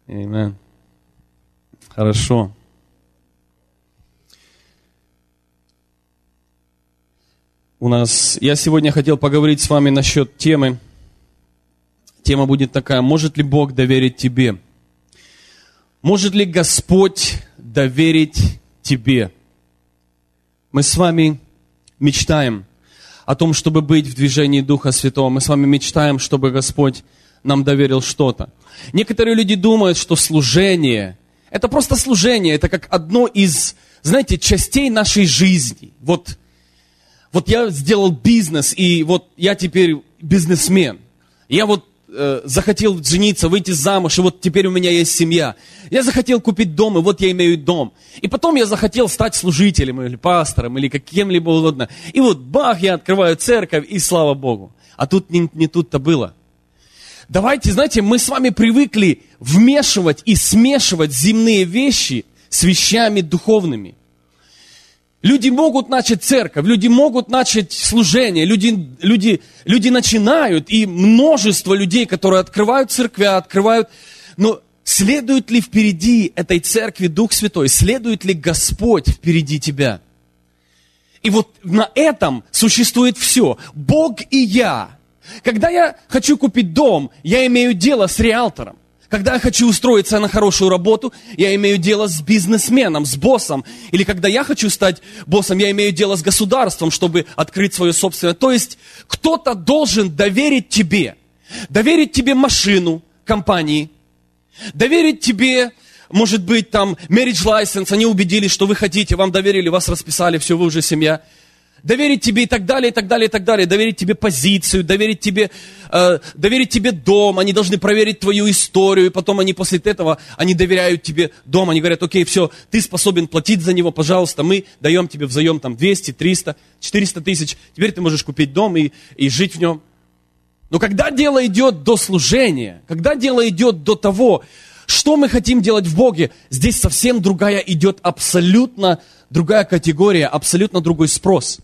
Аминь. Хорошо. Я сегодня хотел поговорить с вами насчет темы. Тема будет такая: может ли Бог доверить тебе? Может ли Господь доверить тебе? Мы с вами мечтаем о том, чтобы быть в движении Духа Святого. Мы с вами мечтаем, чтобы Господь нам доверил что-то. Некоторые люди думают, что служение – это просто служение, это как одно из, знаете, частей нашей жизни. Вот я сделал бизнес, и вот я теперь бизнесмен. Я захотел жениться, выйти замуж, и вот теперь у меня есть семья. Я захотел купить дом, и вот я имею дом. И потом я захотел стать служителем, или пастором, или кем-либо угодно. И вот бах, я открываю церковь, и слава Богу. А тут не тут-то было. Давайте, знаете, мы с вами привыкли вмешивать и смешивать земные вещи с вещами духовными. Люди могут начать церковь, люди могут начать служение, люди начинают, и множество людей, которые открывают церквя, но следует ли впереди этой церкви Дух Святой, следует ли Господь впереди тебя? И вот на этом существует все. Бог и я. Когда я хочу купить дом, я имею дело с риэлтором. Когда я хочу устроиться на хорошую работу, я имею дело с бизнесменом, с боссом. Или когда я хочу стать боссом, я имею дело с государством, чтобы открыть свое собственное. То есть кто-то должен доверить тебе машину компании, доверить тебе, может быть, там, marriage license, они убедились, что вы хотите, вам доверили, вас расписали, все, вы уже семья. Доверить тебе и так далее, и так далее, и так далее. Доверить тебе позицию, доверить тебе дом. Они должны проверить твою историю. И потом они после этого, они доверяют тебе дом. Они говорят: окей, все, ты способен платить за него, пожалуйста. Мы даем тебе взаим там 200, 300, 400 тысяч. Теперь ты можешь купить дом и жить в нем. Но когда дело идет до служения, когда дело идет до того, что мы хотим делать в Боге, здесь совсем другая идет, абсолютно другая категория, абсолютно другой спрос.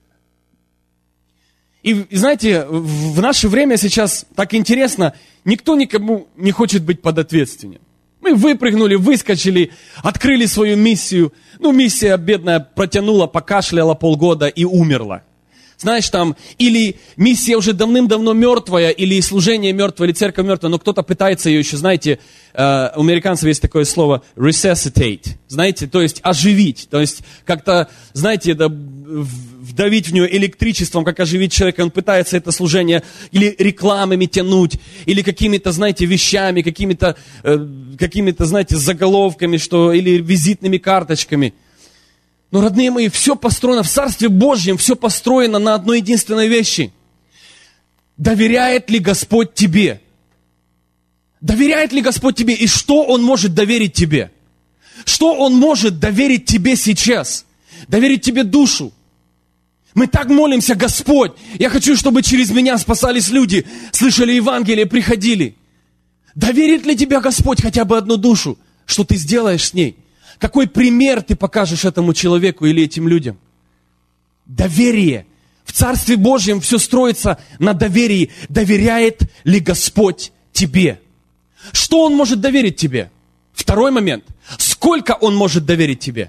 И знаете, в наше время сейчас так интересно, никто никому не хочет быть подответственным. Мы выпрыгнули, выскочили, открыли свою миссию. Миссия бедная протянула, покашляла полгода и умерла. Знаешь, там, или миссия уже давным-давно мертвая, или служение мертвое, или церковь мертвая, но кто-то пытается ее еще, знаете, у американцев есть такое слово resuscitate, знаете, то есть оживить, то есть как-то, знаете, вдавить в нее электричеством, как оживить человека, он пытается это служение или рекламами тянуть, или какими-то, знаете, вещами, какими-то, знаете, заголовками, или визитными карточками. Но, родные мои, все построено в Царстве Божьем, все построено на одной единственной вещи. Доверяет ли Господь тебе? Доверяет ли Господь тебе? И что Он может доверить тебе? Что Он может доверить тебе сейчас? Доверить тебе душу. Мы так молимся: Господь, я хочу, чтобы через меня спасались люди, слышали Евангелие, приходили. Доверит ли тебя Господь хотя бы одну душу? Что ты сделаешь с ней? Какой пример ты покажешь этому человеку или этим людям? Доверие. В Царстве Божьем все строится на доверии. Доверяет ли Господь тебе? Что Он может доверить тебе? Второй момент. Сколько Он может доверить тебе?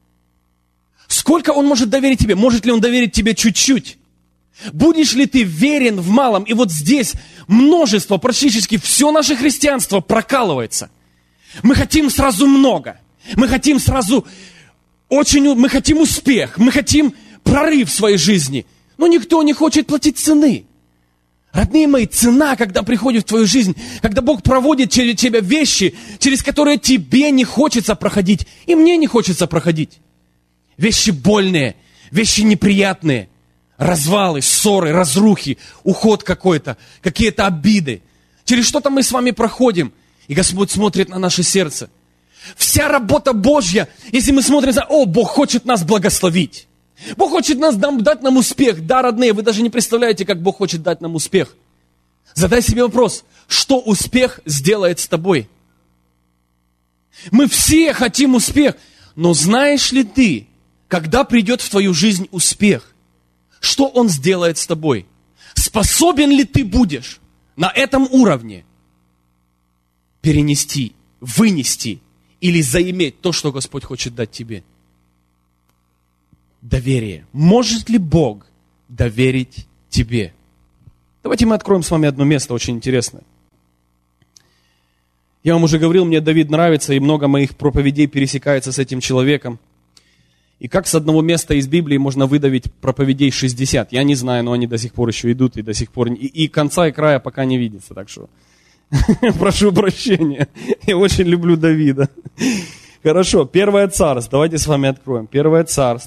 Сколько Он может доверить тебе? Может ли Он доверить тебе чуть-чуть? Будешь ли ты верен в малом? И вот здесь множество, практически все наше христианство прокалывается. Мы хотим сразу много. Мы хотим сразу мы хотим успех, мы хотим прорыв в своей жизни. Но никто не хочет платить цены. Родные мои, цена, когда приходит в твою жизнь, когда Бог проводит через тебя вещи, через которые тебе не хочется проходить, и мне не хочется проходить. Вещи больные, вещи неприятные, развалы, ссоры, разрухи, уход какой-то, какие-то обиды. Через что-то мы с вами проходим, и Господь смотрит на наше сердце. Вся работа Божья, если мы смотрим Бог хочет нас благословить. Бог хочет дать нам успех. Да, родные, вы даже не представляете, как Бог хочет дать нам успех. Задай себе вопрос, что успех сделает с тобой? Мы все хотим успех, но знаешь ли ты, когда придет в твою жизнь успех, что он сделает с тобой? Способен ли ты будешь на этом уровне перенести, вынести или заиметь то, что Господь хочет дать тебе? Доверие. Может ли Бог доверить тебе? Давайте мы откроем с вами одно место очень интересное. Я вам уже говорил, мне Давид нравится, и много моих проповедей пересекается с этим человеком. И как с одного места из Библии можно выдавить проповедей 60? Я не знаю, но они до сих пор еще идут, и до сих пор... И конца и края пока не видится, так что... Прошу прощения. Я очень люблю Давида. Хорошо, Первое Царство. Давайте с вами откроем. Первое Царство.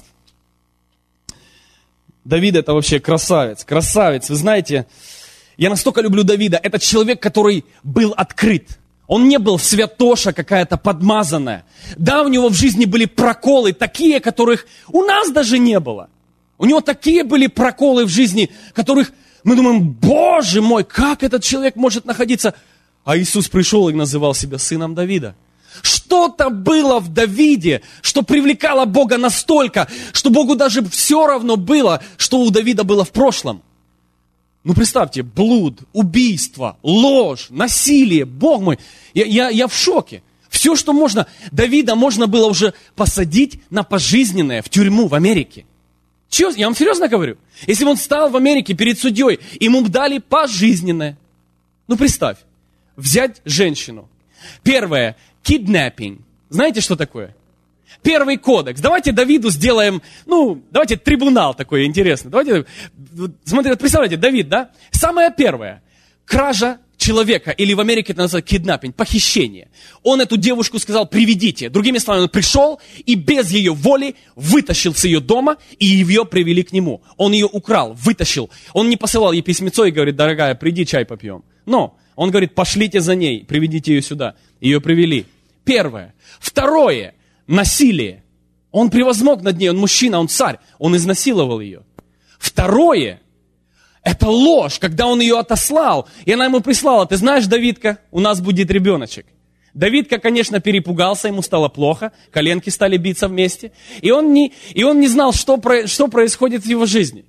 Давид это вообще красавец. Красавец. Вы знаете, я настолько люблю Давида. Это человек, который был открыт. Он не был святоша какая-то подмазанная. Да, у него в жизни были проколы, такие, которых у нас даже не было. У него такие были проколы в жизни, которых мы думаем, Боже мой, как этот человек может находиться? А Иисус пришел и называл себя сыном Давида. Что-то было в Давиде, что привлекало Бога настолько, что Богу даже все равно было, что у Давида было в прошлом. Ну, представьте, блуд, убийство, ложь, насилие, Бог мой, я в шоке. Все, что можно, Давида можно было уже посадить на пожизненное в тюрьму в Америке. Я вам серьезно говорю. Если бы он стал в Америке перед судьей, ему бы дали пожизненное. Ну, представь, взять женщину. Первое, kidnapping. Знаете, что такое? Первый кодекс. Давайте Давиду сделаем, давайте трибунал такой интересный. Давайте, смотрите, представляете, Давид, да? Самое первое. Кража человека, или в Америке это называется kidnapping, похищение. Он эту девушку сказал, приведите. Другими словами, он пришел и без ее воли вытащил с ее дома, и ее привели к нему. Он ее украл, вытащил. Он не посылал ей письмецо и говорит, дорогая, приди, чай попьем. Но он говорит, пошлите за ней, приведите ее сюда. Ее привели. Первое. Второе. Насилие. Он превозмог над ней, он мужчина, он царь, он изнасиловал ее. Второе, это ложь, когда он ее отослал, и она ему прислала, ты знаешь, Давидка, у нас будет ребеночек. Давидка, конечно, перепугался, ему стало плохо, коленки стали биться вместе, и он не знал, что происходит в его жизни.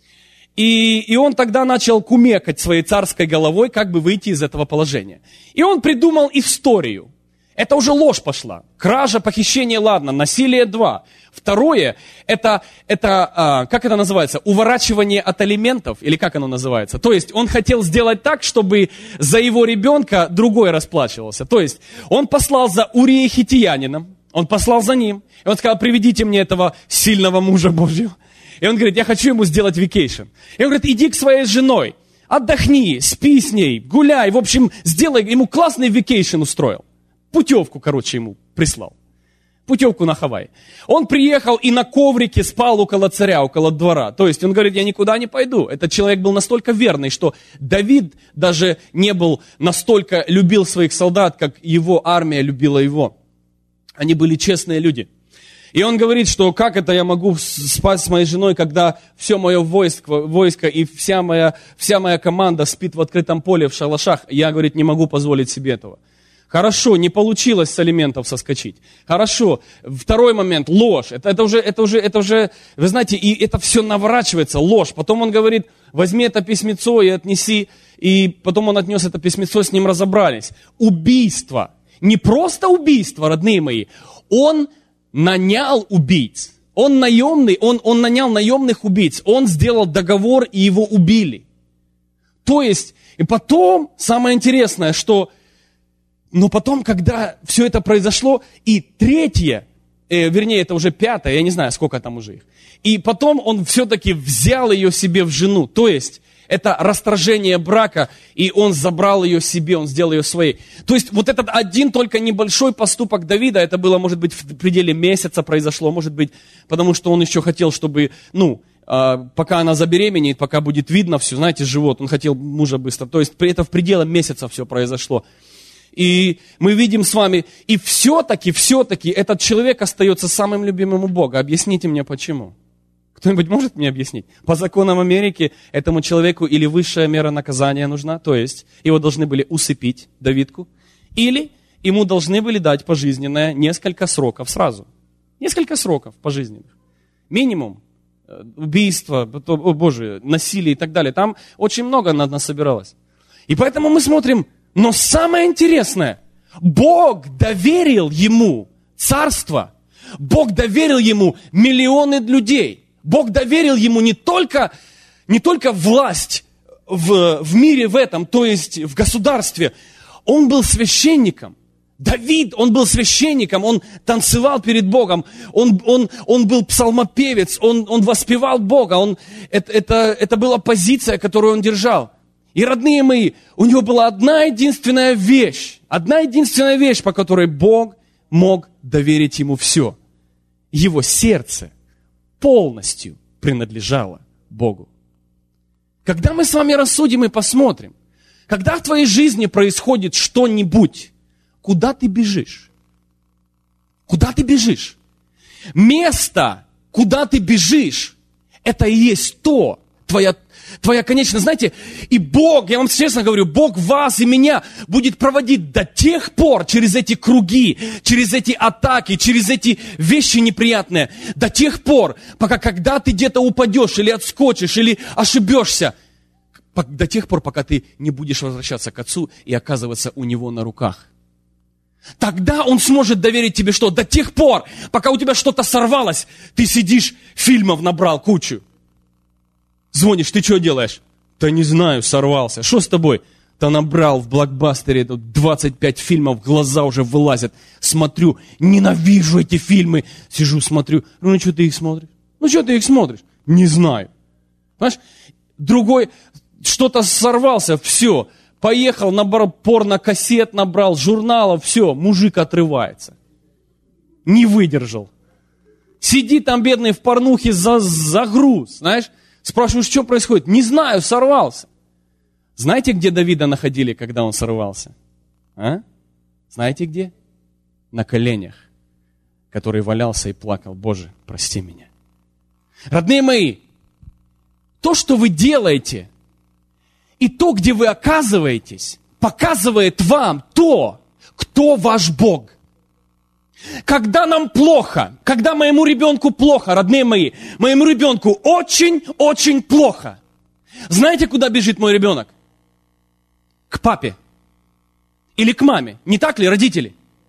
И он тогда начал кумекать своей царской головой, как бы выйти из этого положения. И он придумал историю. Это уже ложь пошла. Кража, похищение, ладно, насилие 2. Второе, это как это называется? Уворачивание от алиментов, или как оно называется? То есть он хотел сделать так, чтобы за его ребенка другой расплачивался. То есть он послал за Урией Хиттиянином, он послал за ним, и он сказал, приведите мне этого сильного мужа Божьего. И он говорит, я хочу ему сделать вакейшн. И он говорит, иди к своей женой, отдохни, спи с ней, гуляй, в общем, сделай, ему классный вакейшн устроил. Путевку, ему прислал. Путевку на Хавайи. Он приехал и на коврике спал около царя, около двора. То есть он говорит, я никуда не пойду. Этот человек был настолько верный, что Давид даже не был настолько любил своих солдат, как его армия любила его. Они были честные люди. И он говорит, что как это я могу спать с моей женой, когда все мое войско и вся моя команда спит в открытом поле, в шалашах. Я, говорит, не могу позволить себе этого. Хорошо, не получилось с алиментов соскочить. Хорошо. Второй момент, ложь. Это уже, вы знаете, и это все наворачивается, ложь. Потом он говорит, возьми это письмецо и отнеси. И потом он отнес это письмецо, с ним разобрались. Убийство. Не просто убийство, родные мои. Он нанял убийц. Он наемный, он нанял наемных убийц. Он сделал договор, и его убили. То есть, и потом, самое интересное, что... Но потом, когда все это произошло, и третье, это уже пятое, я не знаю, сколько там уже их. И потом он все-таки взял ее себе в жену. То есть, это расторжение брака, и он забрал ее себе, он сделал ее своей. То есть, вот этот один только небольшой поступок Давида, это было, может быть, в пределе месяца произошло, может быть, потому что он еще хотел, чтобы, пока она забеременеет, пока будет видно все, знаете, живот, он хотел мужа быстро. То есть, это в пределах месяца все произошло. И мы видим с вами, и все-таки этот человек остается самым любимым у Бога. Объясните мне, почему? Кто-нибудь может мне объяснить? По законам Америки этому человеку или высшая мера наказания нужна, то есть его должны были усыпить, Давидку, или ему должны были дать пожизненное несколько сроков сразу. Несколько сроков пожизненных. Минимум. Убийство, насилие и так далее. Там очень много насобиралось. И поэтому мы смотрим. Но самое интересное, Бог доверил ему царство. Бог доверил ему миллионы людей. Бог доверил ему не только власть в мире в этом, то есть в государстве. Он был священником. Давид, он был священником, он танцевал перед Богом, он был псалмопевец, он воспевал Бога, это была позиция, которую он держал. И, родные мои, у него была одна единственная вещь, по которой Бог мог доверить ему все. Его сердце полностью принадлежало Богу. Когда мы с вами рассудим и посмотрим, когда в твоей жизни происходит что-нибудь, куда ты бежишь? Куда ты бежишь? Место, куда ты бежишь, это и есть то, твоя конечная, знаете, и Бог, я вам честно говорю, Бог вас и меня будет проводить до тех пор через эти круги, через эти атаки, через эти вещи неприятные, до тех пор, пока когда ты где-то упадешь или отскочишь, или ошибешься, до тех пор, пока ты не будешь возвращаться к Отцу и оказываться у Него на руках. Тогда Он сможет доверить тебе что? До тех пор, пока у тебя что-то сорвалось, ты сидишь, фильмов набрал кучу. Звонишь, ты что делаешь? Да не знаю, сорвался. Что с тобой? Да набрал в блокбастере 25 фильмов, глаза уже вылазят. Смотрю, ненавижу эти фильмы. Сижу, смотрю. Ну, что ты их смотришь? Не знаю. Понимаешь? Другой, что-то сорвался, все. Поехал, набрал порно-кассет, набрал журналов, все, мужик отрывается. Не выдержал. Сидит там бедный в порнухе за груз, знаешь. Спрашиваешь, что происходит? Не знаю, сорвался. Знаете, где Давида находили, когда он сорвался? А? Знаете где? На коленях, который валялся и плакал. Боже, прости меня. Родные мои, то, что вы делаете, и то, где вы оказываетесь, показывает вам то, кто ваш Бог. Когда нам плохо, когда моему ребенку плохо, родные мои, моему ребенку очень-очень плохо. Знаете, куда бежит мой ребенок? К папе. Или к маме. Не так ли, родители?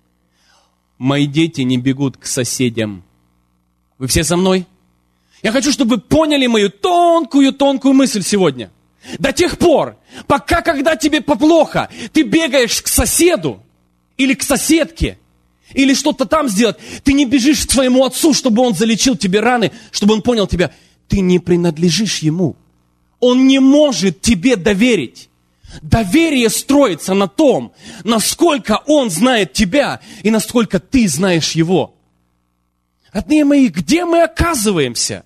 Мои дети не бегут к соседям. Вы все со мной? Я хочу, чтобы вы поняли мою тонкую мысль сегодня. До тех пор, пока, когда тебе плохо, ты бегаешь к соседу или к соседке, или что-то там сделать, ты не бежишь к своему отцу, чтобы он залечил тебе раны, чтобы он понял тебя. Ты не принадлежишь ему. Он не может тебе доверить. Доверие строится на том, насколько он знает тебя и насколько ты знаешь его. Родные мои, где мы оказываемся,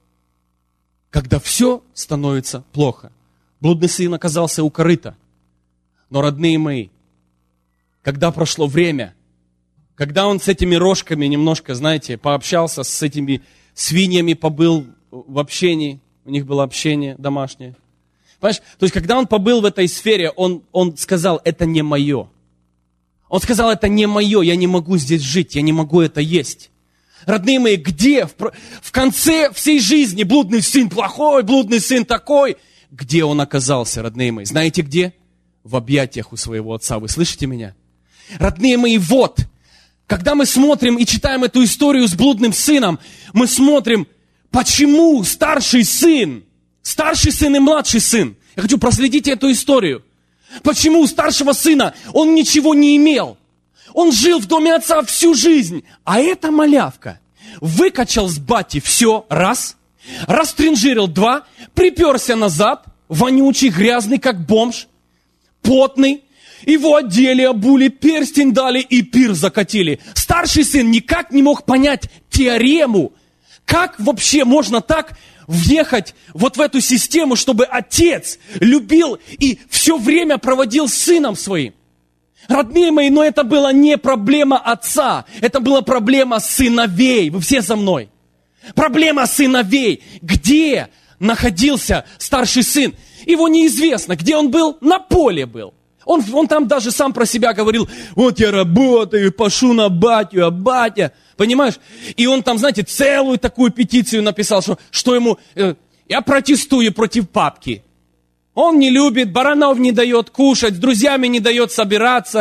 когда все становится плохо? Блудный сын оказался у корыта. Но, родные мои, когда прошло время, когда он с этими рожками немножко, знаете, пообщался с этими свиньями, побыл в общении, у них было общение домашнее. Понимаешь? То есть, когда он побыл в этой сфере, он сказал, это не мое. Он сказал, это не мое, я не могу здесь жить, я не могу это есть. Родные мои, где в конце всей жизни блудный сын плохой, блудный сын такой? Где он оказался, родные мои? Знаете где? В объятиях у своего отца. Вы слышите меня? Родные мои, вот, когда мы смотрим и читаем эту историю с блудным сыном, мы смотрим, почему старший сын и младший сын, я хочу проследить эту историю, почему у старшего сына он ничего не имел, он жил в доме отца всю жизнь, а эта малявка выкачал с бати все раз, растринжирил два, приперся назад, вонючий, грязный, как бомж, потный, его одели, обули, перстень дали и пир закатили. Старший сын никак не мог понять теорему, как вообще можно так въехать вот в эту систему, чтобы отец любил и все время проводил с сыном своим. Родные мои, но это была не проблема отца, это была проблема сыновей. Вы все со мной? Проблема сыновей. Где находился старший сын? Его неизвестно. Где он был? На поле был. Он там даже сам про себя говорил, вот я работаю, пошу на батю, а батя, понимаешь? И он там, знаете, целую такую петицию написал, что ему, я протестую против папки. Он не любит, баранов не дает кушать, с друзьями не дает собираться.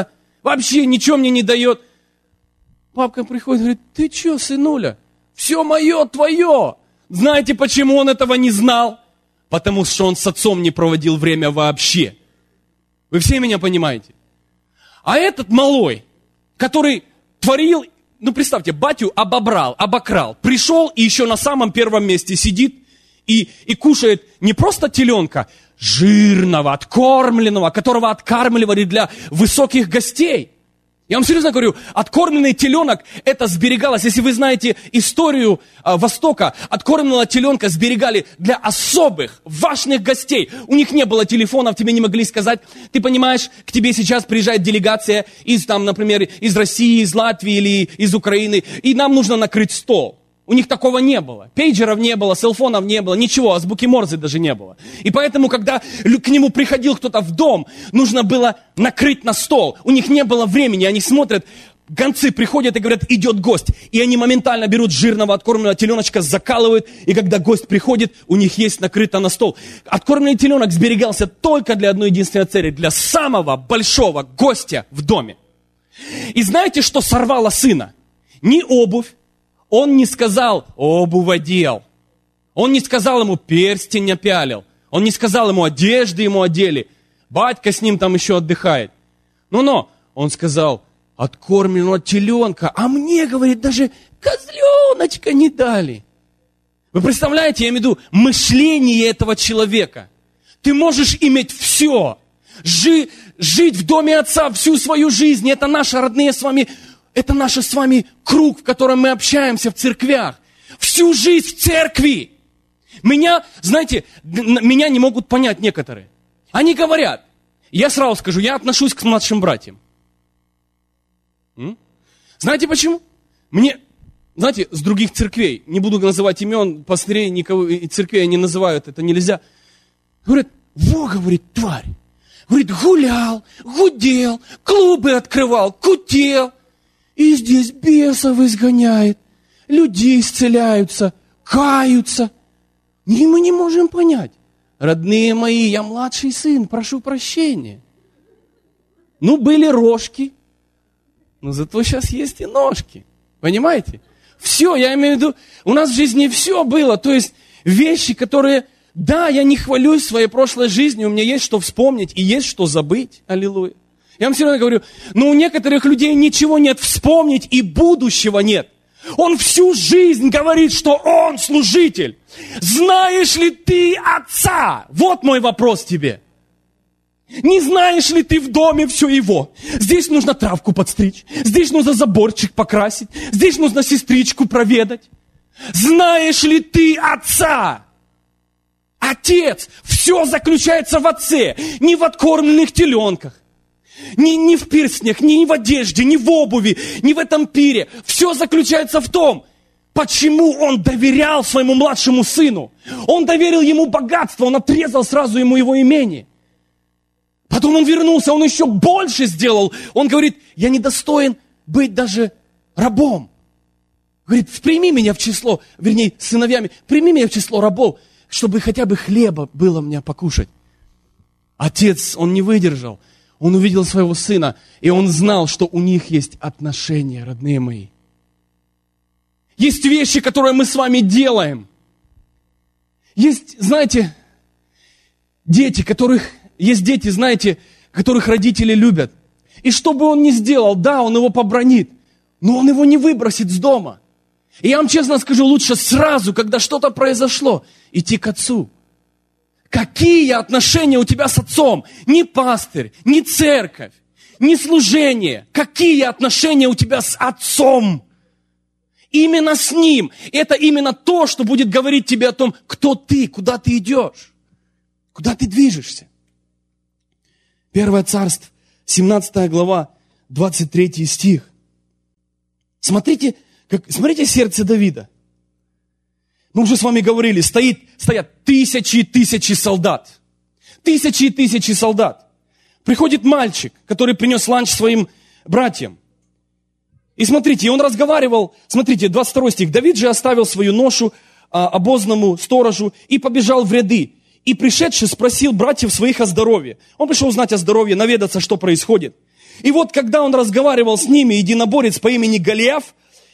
вообще ничего мне не дает. Папка приходит и говорит, ты что, сынуля, все мое, твое. Знаете, почему он этого не знал? Потому что он с отцом не проводил время вообще. Вы все меня понимаете? А этот малой, который творил, представьте, батю обокрал, пришел и еще на самом первом месте сидит и кушает не просто теленка, жирного, откормленного, которого откармливали для высоких гостей. Я вам серьезно говорю, откормленный теленок, это сберегалось, если вы знаете историю Востока, откормленного теленка сберегали для особых, важных гостей. У них не было телефонов, тебе не могли сказать, ты понимаешь, к тебе сейчас приезжает делегация из, например, из России, из Латвии или из Украины, и нам нужно накрыть стол. У них такого не было. Пейджеров не было, селфонов не было, ничего, азбуки Морзе даже не было. И поэтому, когда к нему приходил кто-то в дом, нужно было накрыть на стол. У них не было времени, они смотрят, гонцы приходят и говорят, идет гость. И они моментально берут жирного откормленного теленочка, закалывают, и когда гость приходит, у них есть накрыто на стол. Откормленный теленок сберегался только для одной единственной цели, для самого большого гостя в доме. И знаете, что сорвало сына? Не обувь. Он не сказал, обувь одел. Он не сказал ему, перстень опялил. Он не сказал ему, одежды ему одели. Батька с ним там еще отдыхает. Но он сказал, откормленного теленка. А мне, говорит, даже козленочка не дали. Вы представляете, я имею в виду мышление этого человека. Ты можешь иметь все. Жить в доме отца всю свою жизнь. Это наши родные с вами. Это наш с вами круг, в котором мы общаемся в церквях. Всю жизнь в церкви. Меня не могут понять некоторые. Они говорят, я сразу скажу, я отношусь к младшим братьям. Знаете почему? Знаете, с других церквей, не буду называть имен, пастырей, никого, и церквей они называют, это нельзя. Говорят, говорит, тварь. Говорит, гулял, гудел, клубы открывал, кутел. И здесь бесов изгоняет, люди исцеляются, каются. И мы не можем понять. Родные мои, я младший сын, прошу прощения. Были рожки, но зато сейчас есть и ножки. Понимаете? Все, я имею в виду, у нас в жизни все было. То есть вещи, которые, да, я не хвалюсь своей прошлой жизнью, у меня есть что вспомнить и есть что забыть. Аллилуйя. Я вам все равно говорю, но у некоторых людей ничего нет вспомнить и будущего нет. Он всю жизнь говорит, что он служитель. Знаешь ли ты отца? Вот мой вопрос тебе. Не знаешь ли ты в доме все его? Здесь нужно травку подстричь, здесь нужно заборчик покрасить, здесь нужно сестричку проведать. Знаешь ли ты отца? Отец, все заключается в отце, не в откормленных теленках. Не в перстнях, не в одежде, не в обуви, не в этом пире. Все заключается в том, почему он доверял своему младшему сыну. Он доверил ему богатство, он отрезал сразу ему его имение. Потом он вернулся, он еще больше сделал. Он говорит, я не достоин быть даже рабом. Говорит, прими меня в число, сыновьями, прими меня в число рабов, чтобы хотя бы хлеба было мне покушать. Отец, он не выдержал. Он увидел своего сына, и он знал, что у них есть отношения, родные мои. Есть вещи, которые мы с вами делаем. Есть, знаете, есть дети, знаете, которых родители любят. И что бы он ни сделал, да, он его побранит, но он его не выбросит с дома. И я вам честно скажу, лучше сразу, когда что-то произошло, идти к отцу. Какие отношения у тебя с отцом? Не пастырь, не церковь, не служение. Какие отношения у тебя с отцом? Именно с ним. Это именно то, что будет говорить тебе о том, кто ты, куда ты идешь, куда ты движешься. 1 Царств, 17 глава, 23 стих. Смотрите сердце Давида. Мы уже с вами говорили, стоят тысячи и тысячи солдат. Тысячи и тысячи солдат. Приходит мальчик, который принес ланч своим братьям. И смотрите, он разговаривал, 22 стих. Давид же оставил свою ношу обозному сторожу и побежал в ряды. И пришедший спросил братьев своих о здоровье. Он пришел узнать о здоровье, наведаться, что происходит. И вот когда он разговаривал с ними, единоборец по имени Голиаф,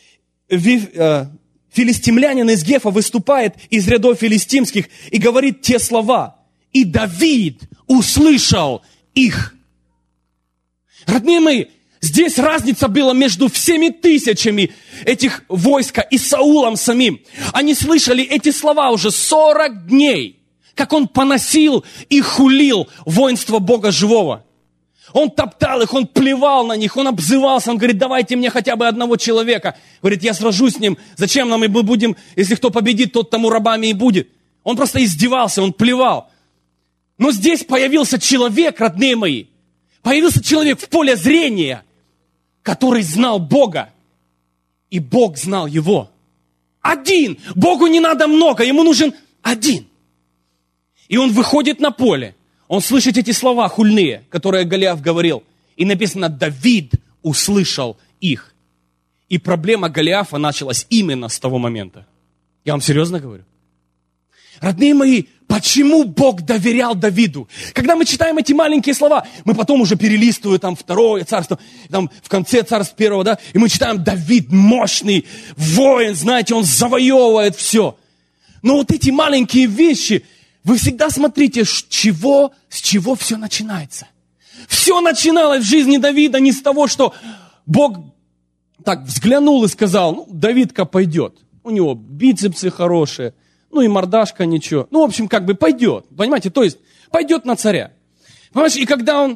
филистимлянин из Гефа, выступает из рядов филистимских и говорит те слова. И Давид услышал их. Родные мои, здесь разница была между всеми тысячами этих войска и Саулом самим. Они слышали эти слова уже 40 дней, как он поносил и хулил воинство Бога живого. Он топтал их, он плевал на них, он обзывался, он говорит, давайте мне хотя бы одного человека. Говорит, я сражусь с ним, зачем нам, и мы будем, если кто победит, тот тому рабами и будет. Он просто издевался, он плевал. Но здесь появился человек, родные мои, появился человек в поле зрения, который знал Бога, и Бог знал его. Один. Богу не надо много, ему нужен один. И он выходит на поле, он слышит эти слова хульные, которые Голиаф говорил. И написано, Давид услышал их. И проблема Голиафа началась именно с того момента. Я вам серьезно говорю. Родные мои, почему Бог доверял Давиду? Когда мы читаем эти маленькие слова, мы потом уже перелистываем там 2 царство, там в конце царств 1, да, и мы читаем, Давид мощный воин, знаете, он завоевывает все. Но вот эти маленькие вещи, вы всегда смотрите, с чего все начинается. Все начиналось в жизни Давида не с того, что Бог так взглянул и сказал, ну, Давид-ка пойдет. У него бицепсы хорошие, ну и мордашка ничего. Ну, в общем, как бы пойдет, понимаете? То есть, пойдет на царя. Понимаешь, и когда он...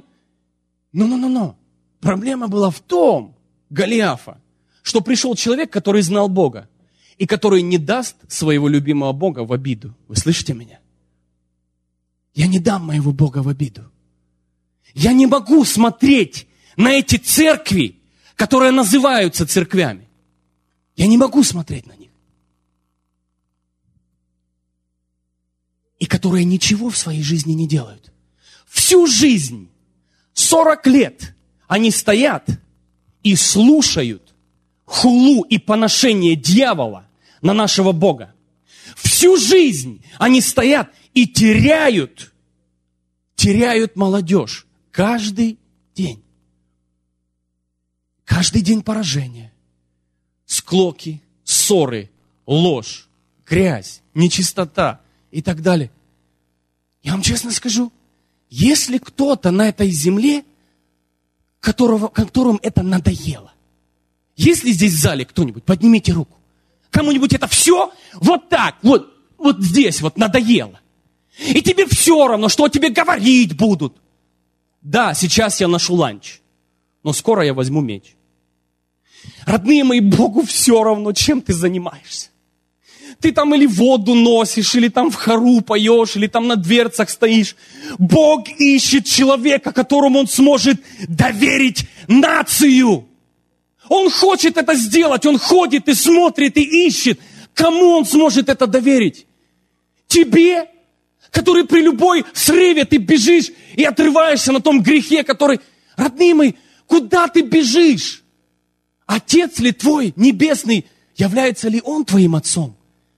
Проблема была в том, Голиафа, что пришел человек, который знал Бога, и который не даст своего любимого Бога в обиду. Вы слышите меня? Я не дам моего Бога в обиду. Я не могу смотреть на эти церкви, которые называются церквями. Я не могу смотреть на них. И которые ничего в своей жизни не делают. Всю жизнь, 40 лет, они стоят и слушают хулу и поношение дьявола на нашего Бога. Всю жизнь они стоят и теряют молодежь каждый день. Каждый день поражения, склоки, ссоры, ложь, грязь, нечистота и так далее. Я вам честно скажу, если кто-то на этой земле, которому это надоело, есть ли здесь в зале кто-нибудь, поднимите руку, кому-нибудь это все вот так, вот здесь вот надоело. И тебе все равно, что тебе говорить будут. Да, сейчас я ношу ланч, но скоро я возьму меч. Родные мои, Богу все равно, чем ты занимаешься. Ты там или воду носишь, или там в хору поешь, или там на дверцах стоишь. Бог ищет человека, которому Он сможет доверить нацию. Он хочет это сделать, Он ходит и смотрит и ищет. Кому Он сможет это доверить? Тебе, который при любой срыве ты бежишь и отрываешься на том грехе, который... Родные мои, куда ты бежишь? Отец ли твой небесный, является ли Он твоим отцом?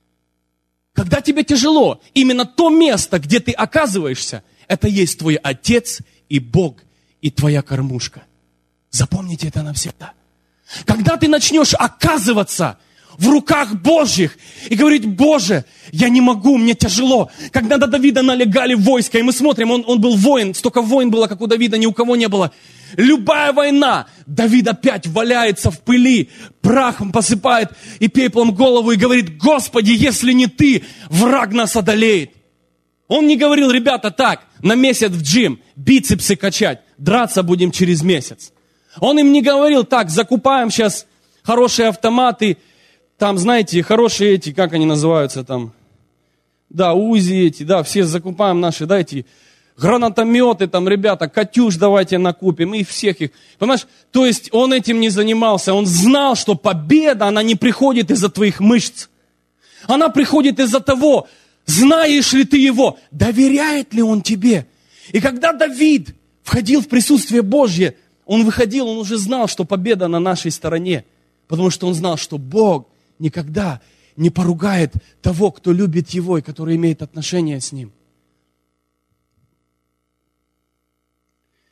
Когда тебе тяжело, именно то место, где ты оказываешься, это есть твой Отец и Бог, и твоя кормушка. Запомните это навсегда. Когда ты начнешь оказываться в руках Божьих и говорить, Боже, я не могу, мне тяжело. Когда до Давида налегали войска, и мы смотрим, он был воин, столько войн было, как у Давида, ни у кого не было. Любая война, Давид опять валяется в пыли, прахом посыпает и пеплом голову и говорит, Господи, если не Ты, враг нас одолеет. Он не говорил, ребята, так, на месяц в джим, бицепсы качать, драться будем через месяц. Он им не говорил, так, закупаем сейчас хорошие автоматы, там, знаете, хорошие эти, как они называются там, да, УЗИ эти, да, все закупаем наши, да, эти гранатометы, там, ребята, Катюш давайте накупим, и всех их, понимаешь, то есть он этим не занимался, он знал, что победа, она не приходит из-за твоих мышц, она приходит из-за того, знаешь ли ты его, доверяет ли он тебе. И когда Давид входил в присутствие Божье, он выходил, он уже знал, что победа на нашей стороне, потому что он знал, что Бог никогда не поругает того, кто любит Его и который имеет отношение с Ним.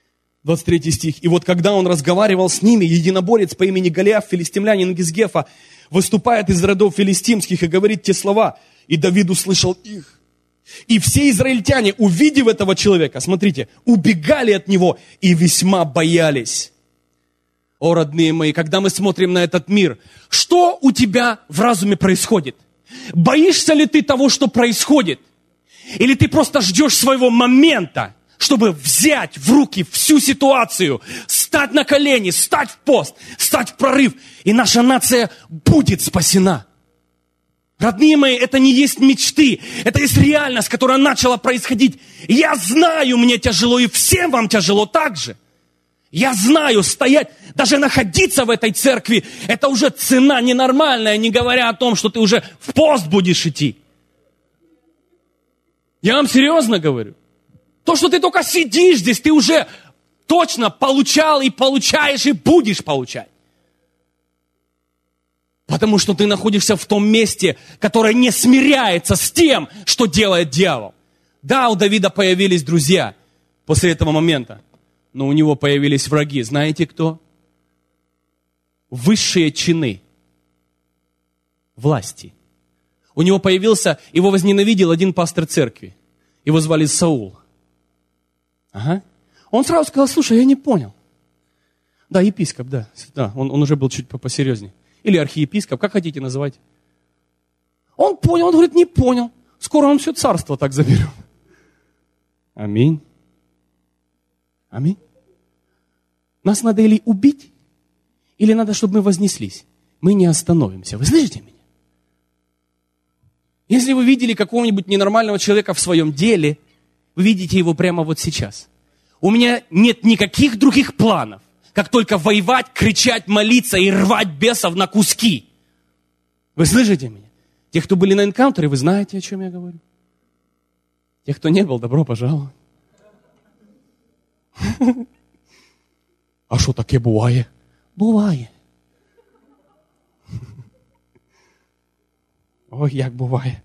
23 стих. «И вот когда он разговаривал с ними, единоборец по имени Голиаф, филистимлянин из Гефа, выступает из родов филистимских и говорит те слова, и Давид услышал их. И все израильтяне, увидев этого человека, смотрите, убегали от него и весьма боялись». О, родные мои, когда мы смотрим на этот мир, что у тебя в разуме происходит? Боишься ли ты того, что происходит? Или ты просто ждешь своего момента, чтобы взять в руки всю ситуацию, стать на колени, стать в пост, стать в прорыв, и наша нация будет спасена? Родные мои, это не есть мечты, это есть реальность, которая начала происходить. Я знаю, мне тяжело, и всем вам тяжело так же. Я знаю, стоять, даже находиться в этой церкви, это уже цена ненормальная, не говоря о том, что ты уже в пост будешь идти. Я вам серьезно говорю. То, что ты только сидишь здесь, ты уже точно получал и получаешь, и будешь получать. Потому что ты находишься в том месте, которое не смиряется с тем, что делает дьявол. Да, у Давида появились друзья после этого момента. Но у него появились враги. Знаете кто? Высшие чины власти. У него появился, его возненавидел один пастор церкви. Его звали Саул. Ага. Он сразу сказал: слушай, я не понял. Да, епископ, да. Он уже был чуть посерьезнее. Или архиепископ, как хотите называть. Он понял, он говорит: не понял. Скоро он все царство так заберет. Аминь. Аминь. Нас надо или убить, или надо, чтобы мы вознеслись. Мы не остановимся. Вы слышите меня? Если вы видели какого-нибудь ненормального человека в своем деле, вы видите его прямо вот сейчас. У меня нет никаких других планов, как только воевать, кричать, молиться и рвать бесов на куски. Вы слышите меня? Те, кто были на энкаунтере, вы знаете, о чем я говорю. Те, кто не был, добро пожаловать. А що таке буває? Буває. Ой, як буває.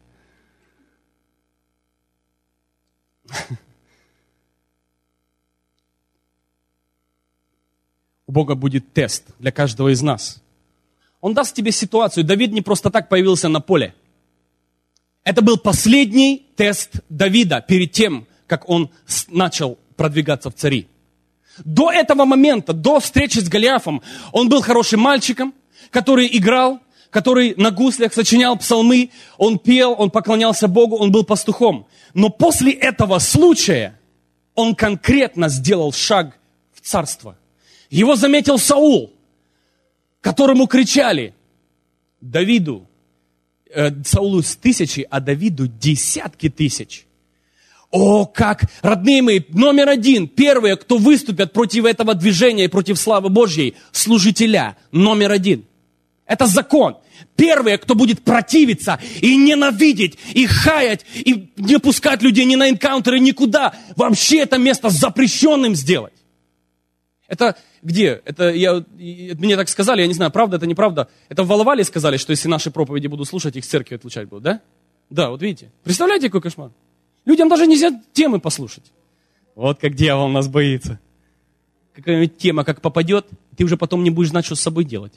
У Бога будет тест для каждого из нас. Он даст тебе ситуацию. Давид не просто так появился на поле. Это был последний тест Давида перед тем, как он начал продвигаться в цари. До этого момента, до встречи с Голиафом, он был хорошим мальчиком, который играл, который на гуслях сочинял псалмы, он пел, он поклонялся Богу, он был пастухом. Но после этого случая он конкретно сделал шаг в царство. Его заметил Саул, которому кричали: Давиду, Саулу 1000, а Давиду десятки тысяч. О, как, родные мои, номер один, первые, кто выступят против этого движения и против славы Божьей, служителя, номер один. Это закон. Первые, кто будет противиться и ненавидеть, и хаять, и не пускать людей ни на энкаунтеры, никуда. Вообще это место запрещенным сделать. Это где? Мне так сказали, я не знаю, правда это, неправда. Это в Воловале сказали, что если наши проповеди будут слушать, их с церкви отлучать будут, да? Да, вот видите. Представляете, какой кошмар? Людям даже нельзя темы послушать. Вот как дьявол нас боится. Какая-нибудь тема как попадет, ты уже потом не будешь знать, что с собой делать.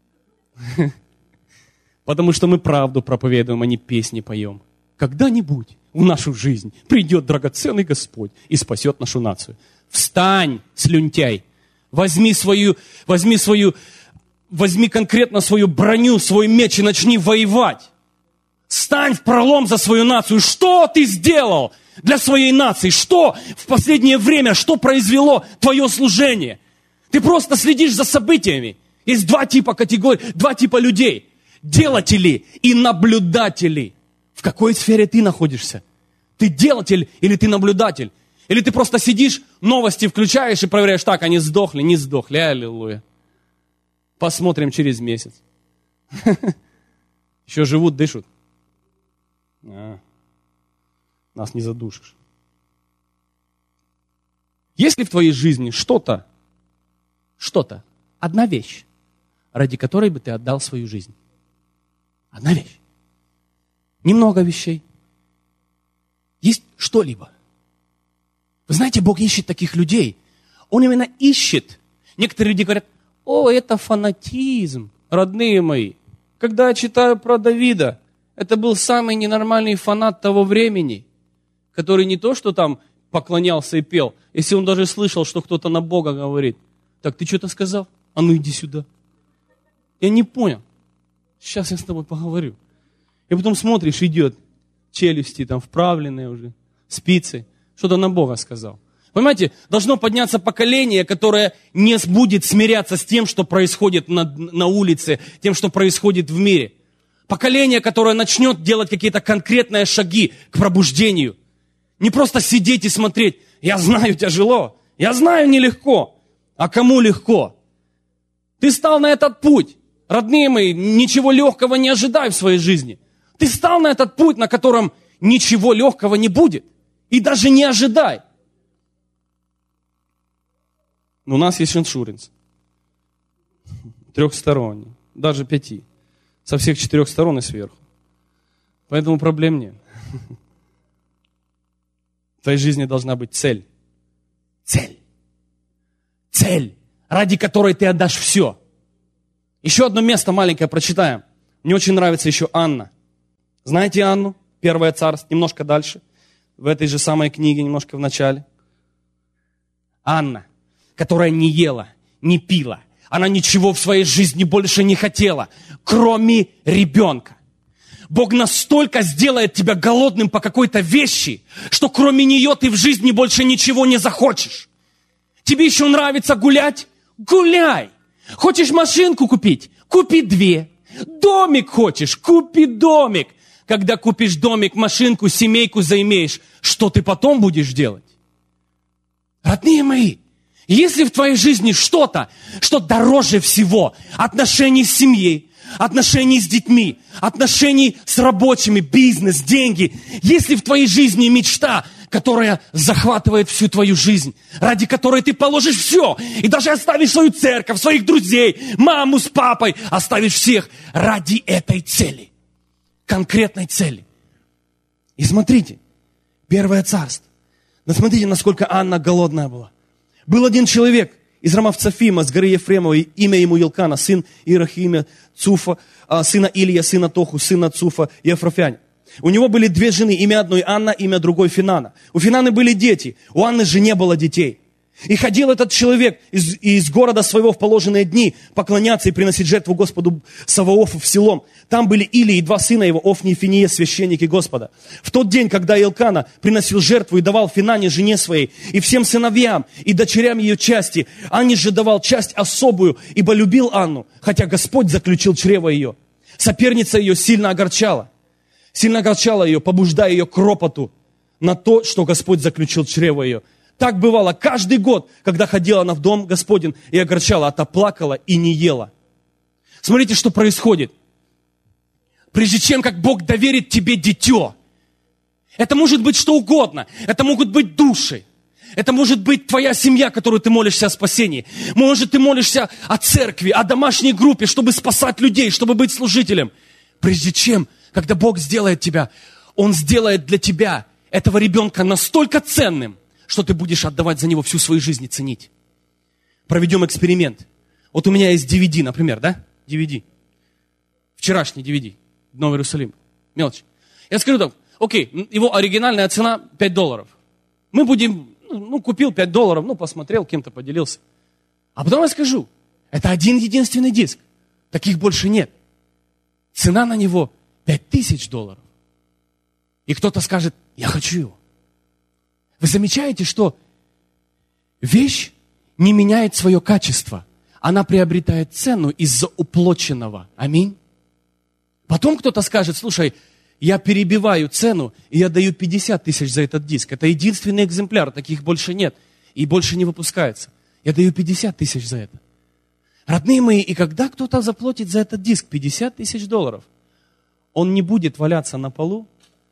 Потому что мы правду проповедуем, а не песни поем. Когда-нибудь в нашу жизнь придет драгоценный Господь и спасет нашу нацию. Встань, слюнтяй. Возьми конкретно свою броню, свой меч и начни воевать. Стань в пролом за свою нацию. Что ты сделал для своей нации? Что в последнее время, что произвело твое служение? Ты просто следишь за событиями. Есть два типа категорий, два типа людей. Делатели и наблюдатели. В какой сфере ты находишься? Ты делатель или ты наблюдатель? Или ты просто сидишь, новости включаешь и проверяешь: так, они сдохли, не сдохли. Аллилуйя. Посмотрим через месяц. Еще живут, дышат. Нас не задушишь. Есть ли в твоей жизни что-то, одна вещь, ради которой бы ты отдал свою жизнь? Одна вещь. Немного вещей. Есть что-либо. Вы знаете, Бог ищет таких людей. Он именно ищет. Некоторые люди говорят, о, это фанатизм. Родные мои, когда я читаю про Давида, это был самый ненормальный фанат того времени, который не то, что там поклонялся и пел, если он даже слышал, что кто-то на Бога говорит. Так, ты что-то сказал? А ну иди сюда. Я не понял. Сейчас я с тобой поговорю. И потом смотришь, идет, челюсти там вправленные уже, спицы, что-то на Бога сказал. Понимаете, должно подняться поколение, которое не будет смиряться с тем, что происходит на улице, тем, что происходит в мире. Поколение, которое начнет делать какие-то конкретные шаги к пробуждению. Не просто сидеть и смотреть. Я знаю, тяжело. Я знаю, нелегко. А кому легко? Ты стал на этот путь. Родные мои, ничего легкого не ожидай в своей жизни. Ты стал на этот путь, на котором ничего легкого не будет. И даже не ожидай. Но у нас есть иншуренс. Трехсторонний. Даже 5. Со всех 4 сторон и сверху. Поэтому проблем нет. В твоей жизни должна быть цель. Цель. Цель, ради которой ты отдашь все. Еще одно место маленькое прочитаем. Мне очень нравится еще Анна. Знаете Анну? Первое царство, немножко дальше. В этой же самой книге, немножко в начале. Анна, которая не ела, не пила. Она ничего в своей жизни больше не хотела, кроме ребенка. Бог настолько сделает тебя голодным по какой-то вещи, что кроме нее ты в жизни больше ничего не захочешь. Тебе еще нравится гулять? Гуляй. Хочешь машинку купить? Купи 2. Домик хочешь? Купи домик. Когда купишь домик, машинку, семейку заимеешь, что ты потом будешь делать? Родные мои, если в твоей жизни что-то, что дороже всего, отношения с семьей, отношения с детьми, отношения с рабочими, бизнес, деньги, если в твоей жизни мечта, которая захватывает всю твою жизнь, ради которой ты положишь все, и даже оставишь свою церковь, своих друзей, маму с папой, оставишь всех ради этой цели, конкретной цели. И смотрите, Первое царство. Но смотрите, насколько Анна голодная была. Был один человек из Рамавцафима, с горы Ефремовой, имя ему Елкана, сын Ирахима, Цуфа, сына Илия, сына Тоху, сына Цуфа, Ефрофяня. У него были 2 жены, имя одной Анна, имя другой Финана. У Финаны были дети, у Анны же не было детей. И ходил этот человек из города своего в положенные дни поклоняться и приносить жертву Господу Саваофу в селом. Там были Илия и 2 сына его, Офни и Финия, священники Господа. В тот день, когда Елкана приносил жертву и давал Финане, жене своей, и всем сыновьям, и дочерям ее части, Анне же давал часть особую, ибо любил Анну, хотя Господь заключил чрево ее. Соперница ее сильно огорчала ее, побуждая ее к ропоту на то, что Господь заключил чрево ее. Так бывало каждый год, когда ходила она в дом Господень и огорчала, а та плакала и не ела. Смотрите, что происходит. Прежде чем, как Бог доверит тебе дитё, это может быть что угодно. Это могут быть души. Это может быть твоя семья, которую ты молишься о спасении. Может, ты молишься о церкви, о домашней группе, чтобы спасать людей, чтобы быть служителем. Прежде чем, когда Бог сделает тебя, Он сделает для тебя этого ребенка настолько ценным, что ты будешь отдавать за него всю свою жизнь и ценить. Проведем эксперимент. Вот у меня есть DVD, например, да? DVD. Вчерашний DVD. Новый Иерусалим. Мелочь. Я скажу так, окей, его оригинальная цена $5. Мы будем, купил $5, посмотрел, кем-то поделился. А потом я скажу, это один единственный диск. Таких больше нет. Цена на него $5000. И кто-то скажет, я хочу его. Вы замечаете, что вещь не меняет свое качество. Она приобретает цену из-за уплоченного. Аминь. Потом кто-то скажет, слушай, я перебиваю цену, и я даю 50 000 за этот диск. Это единственный экземпляр, таких больше нет. И больше не выпускается. Я даю 50 000 за это. Родные мои, и когда кто-то заплатит за этот диск $50 000, он не будет валяться на полу,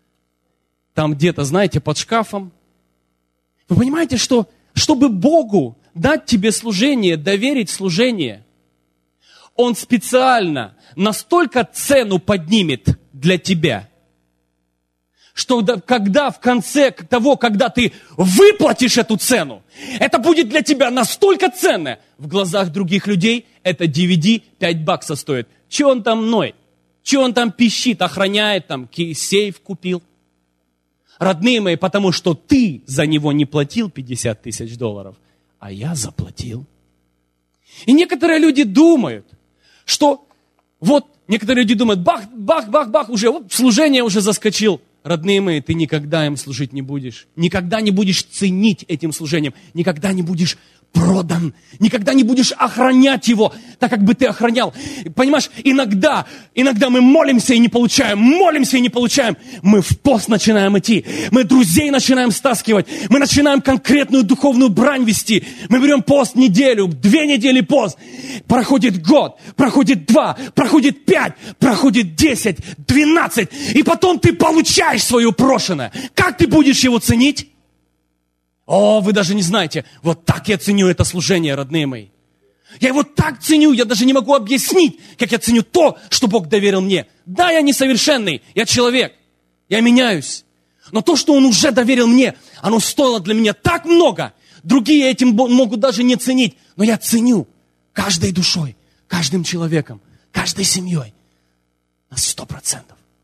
там где-то, знаете, под шкафом. Вы понимаете, что чтобы Богу дать тебе служение, доверить служение, Он специально настолько цену поднимет для тебя, что когда в конце того, когда ты выплатишь эту цену, это будет для тебя настолько ценно. В глазах других людей это DVD $5 стоит. Че он там ноет? Че он там пищит, охраняет, там сейф купил? Родные мои, потому что ты за него не платил $50 тысяч, а я заплатил. И некоторые люди думают, что вот, некоторые люди думают, бах, бах, бах, бах, уже служение уже заскочил. Родные мои, ты никогда им служить не будешь. Никогда не будешь ценить этим служением. Никогда не будешь продан. Никогда не будешь охранять его, так как бы ты охранял. Понимаешь, иногда мы молимся и не получаем. Молимся и не получаем. Мы в пост начинаем идти. Мы друзей начинаем стаскивать. Мы начинаем конкретную духовную брань вести. Мы берем пост неделю, 2 недели пост. Проходит год, проходит 2, проходит 5, проходит 10, 12. И потом ты получаешь свое прошенное. Как ты будешь его ценить? О, вы даже не знаете, вот так я ценю это служение, родные мои. Я его так ценю, я даже не могу объяснить, как я ценю то, что Бог доверил мне. Да, я несовершенный, я человек, я меняюсь. Но то, что Он уже доверил мне, оно стоило для меня так много. Другие этим могут даже не ценить. Но я ценю каждой душой, каждым человеком, каждой семьей на 100%.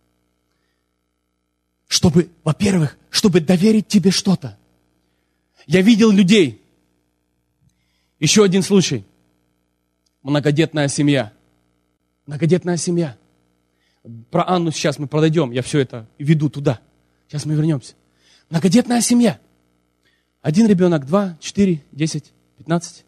Чтобы, во-первых, чтобы доверить тебе что-то. Я видел людей. Еще один случай. Многодетная семья. Многодетная семья. Про Анну сейчас мы подойдем. Я все это веду туда. Сейчас мы вернемся. Многодетная семья. 1 ребенок, 2, 4, 10, 15,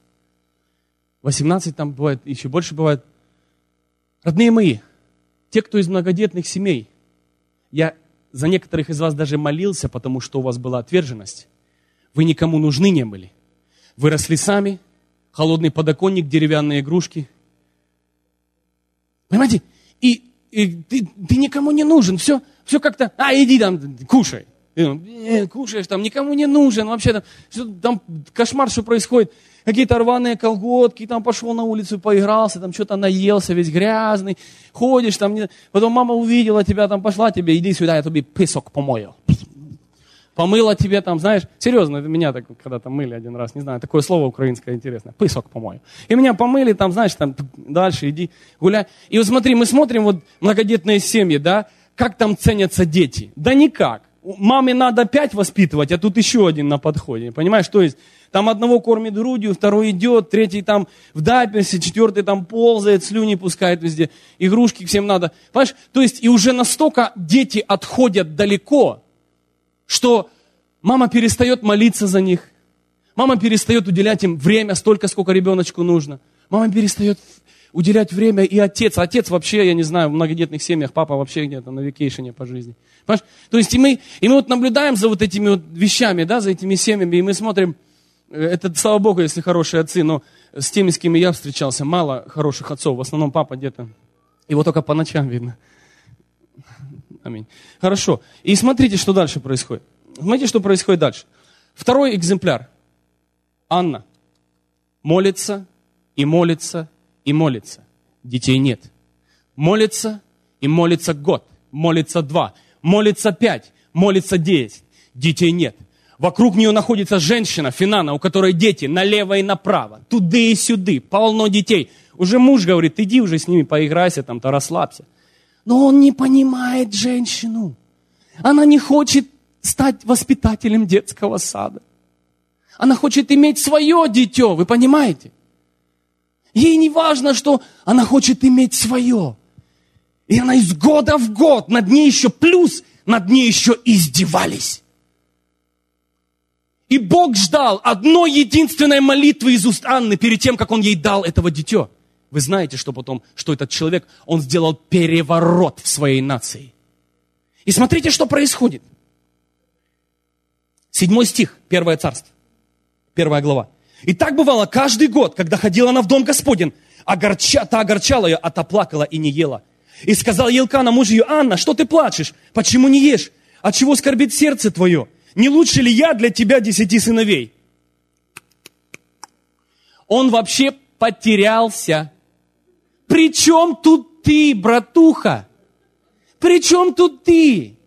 18 там бывает, еще больше бывает. Родные мои, те, кто из многодетных семей, я за некоторых из вас даже молился, потому что у вас была отверженность. Вы никому нужны не были. Вы росли сами, холодный подоконник, деревянные игрушки. Понимаете? И ты никому не нужен. Все как-то, иди там, кушай. Кушаешь там, никому не нужен. Вообще там кошмар, что происходит. Какие-то рваные колготки, там пошел на улицу, поигрался, там что-то наелся, весь грязный. Ходишь там, потом мама увидела тебя, там пошла тебе, иди сюда, я тебе песок помою. Помыла тебе там, знаешь, серьезно, это меня так когда-то мыли один раз, не знаю, такое слово украинское интересное, пысок помою. И меня помыли там, знаешь, там дальше иди гуляй. И вот смотри, мы смотрим вот многодетные семьи, да, как там ценятся дети. Да никак. Маме надо 5 воспитывать, а тут еще один на подходе, понимаешь, то есть там одного кормит грудью, второй идет, третий там в дайперсе, 4-й там ползает, слюни пускает везде, игрушки всем надо. Понимаешь, то есть и уже настолько дети отходят далеко, что мама перестает молиться за них. Мама перестает уделять им время столько, сколько ребеночку нужно. Мама перестает уделять время и отец. Отец вообще, я не знаю, в многодетных семьях, папа вообще где-то на вакейшене по жизни. Понимаешь? То есть и мы вот наблюдаем за вот этими вот вещами, да, за этими семьями, и мы смотрим, это, слава Богу, если хорошие отцы, но с теми, с кем я встречался, мало хороших отцов. В основном папа где-то, его только по ночам видно. Аминь. Хорошо. И смотрите, что дальше происходит. Смотрите, что происходит дальше. 2 экземпляр. Анна молится и молится и молится. Детей нет. Молится и молится год. Молится 2. Молится 5. Молится 10. Детей нет. Вокруг нее находится женщина, Финана, у которой дети налево и направо. Туды и сюды. Полно детей. Уже муж говорит, иди уже с ними поиграйся, там-то расслабься. Но он не понимает женщину. Она не хочет стать воспитателем детского сада. Она хочет иметь свое дитё, вы понимаете? Ей не важно, что она хочет иметь свое. И она из года в год, над ней еще плюс, над ней еще издевались. И Бог ждал одной единственной молитвы из уст Анны перед тем, как Он ей дал этого дитё. Вы знаете, что потом, что этот человек, он сделал переворот в своей нации. И смотрите, что происходит. 7 стих, 1 Царство, 1 глава. И так бывало каждый год, когда ходила она в дом Господень, та огорчала ее, а та плакала и не ела. И сказал Елкана муж ее, Анна, что ты плачешь? Почему не ешь? Отчего скорбит сердце твое? Не лучше ли я для тебя 10 сыновей? Он вообще потерялся. При чем тут ты, братуха? При чем тут ты?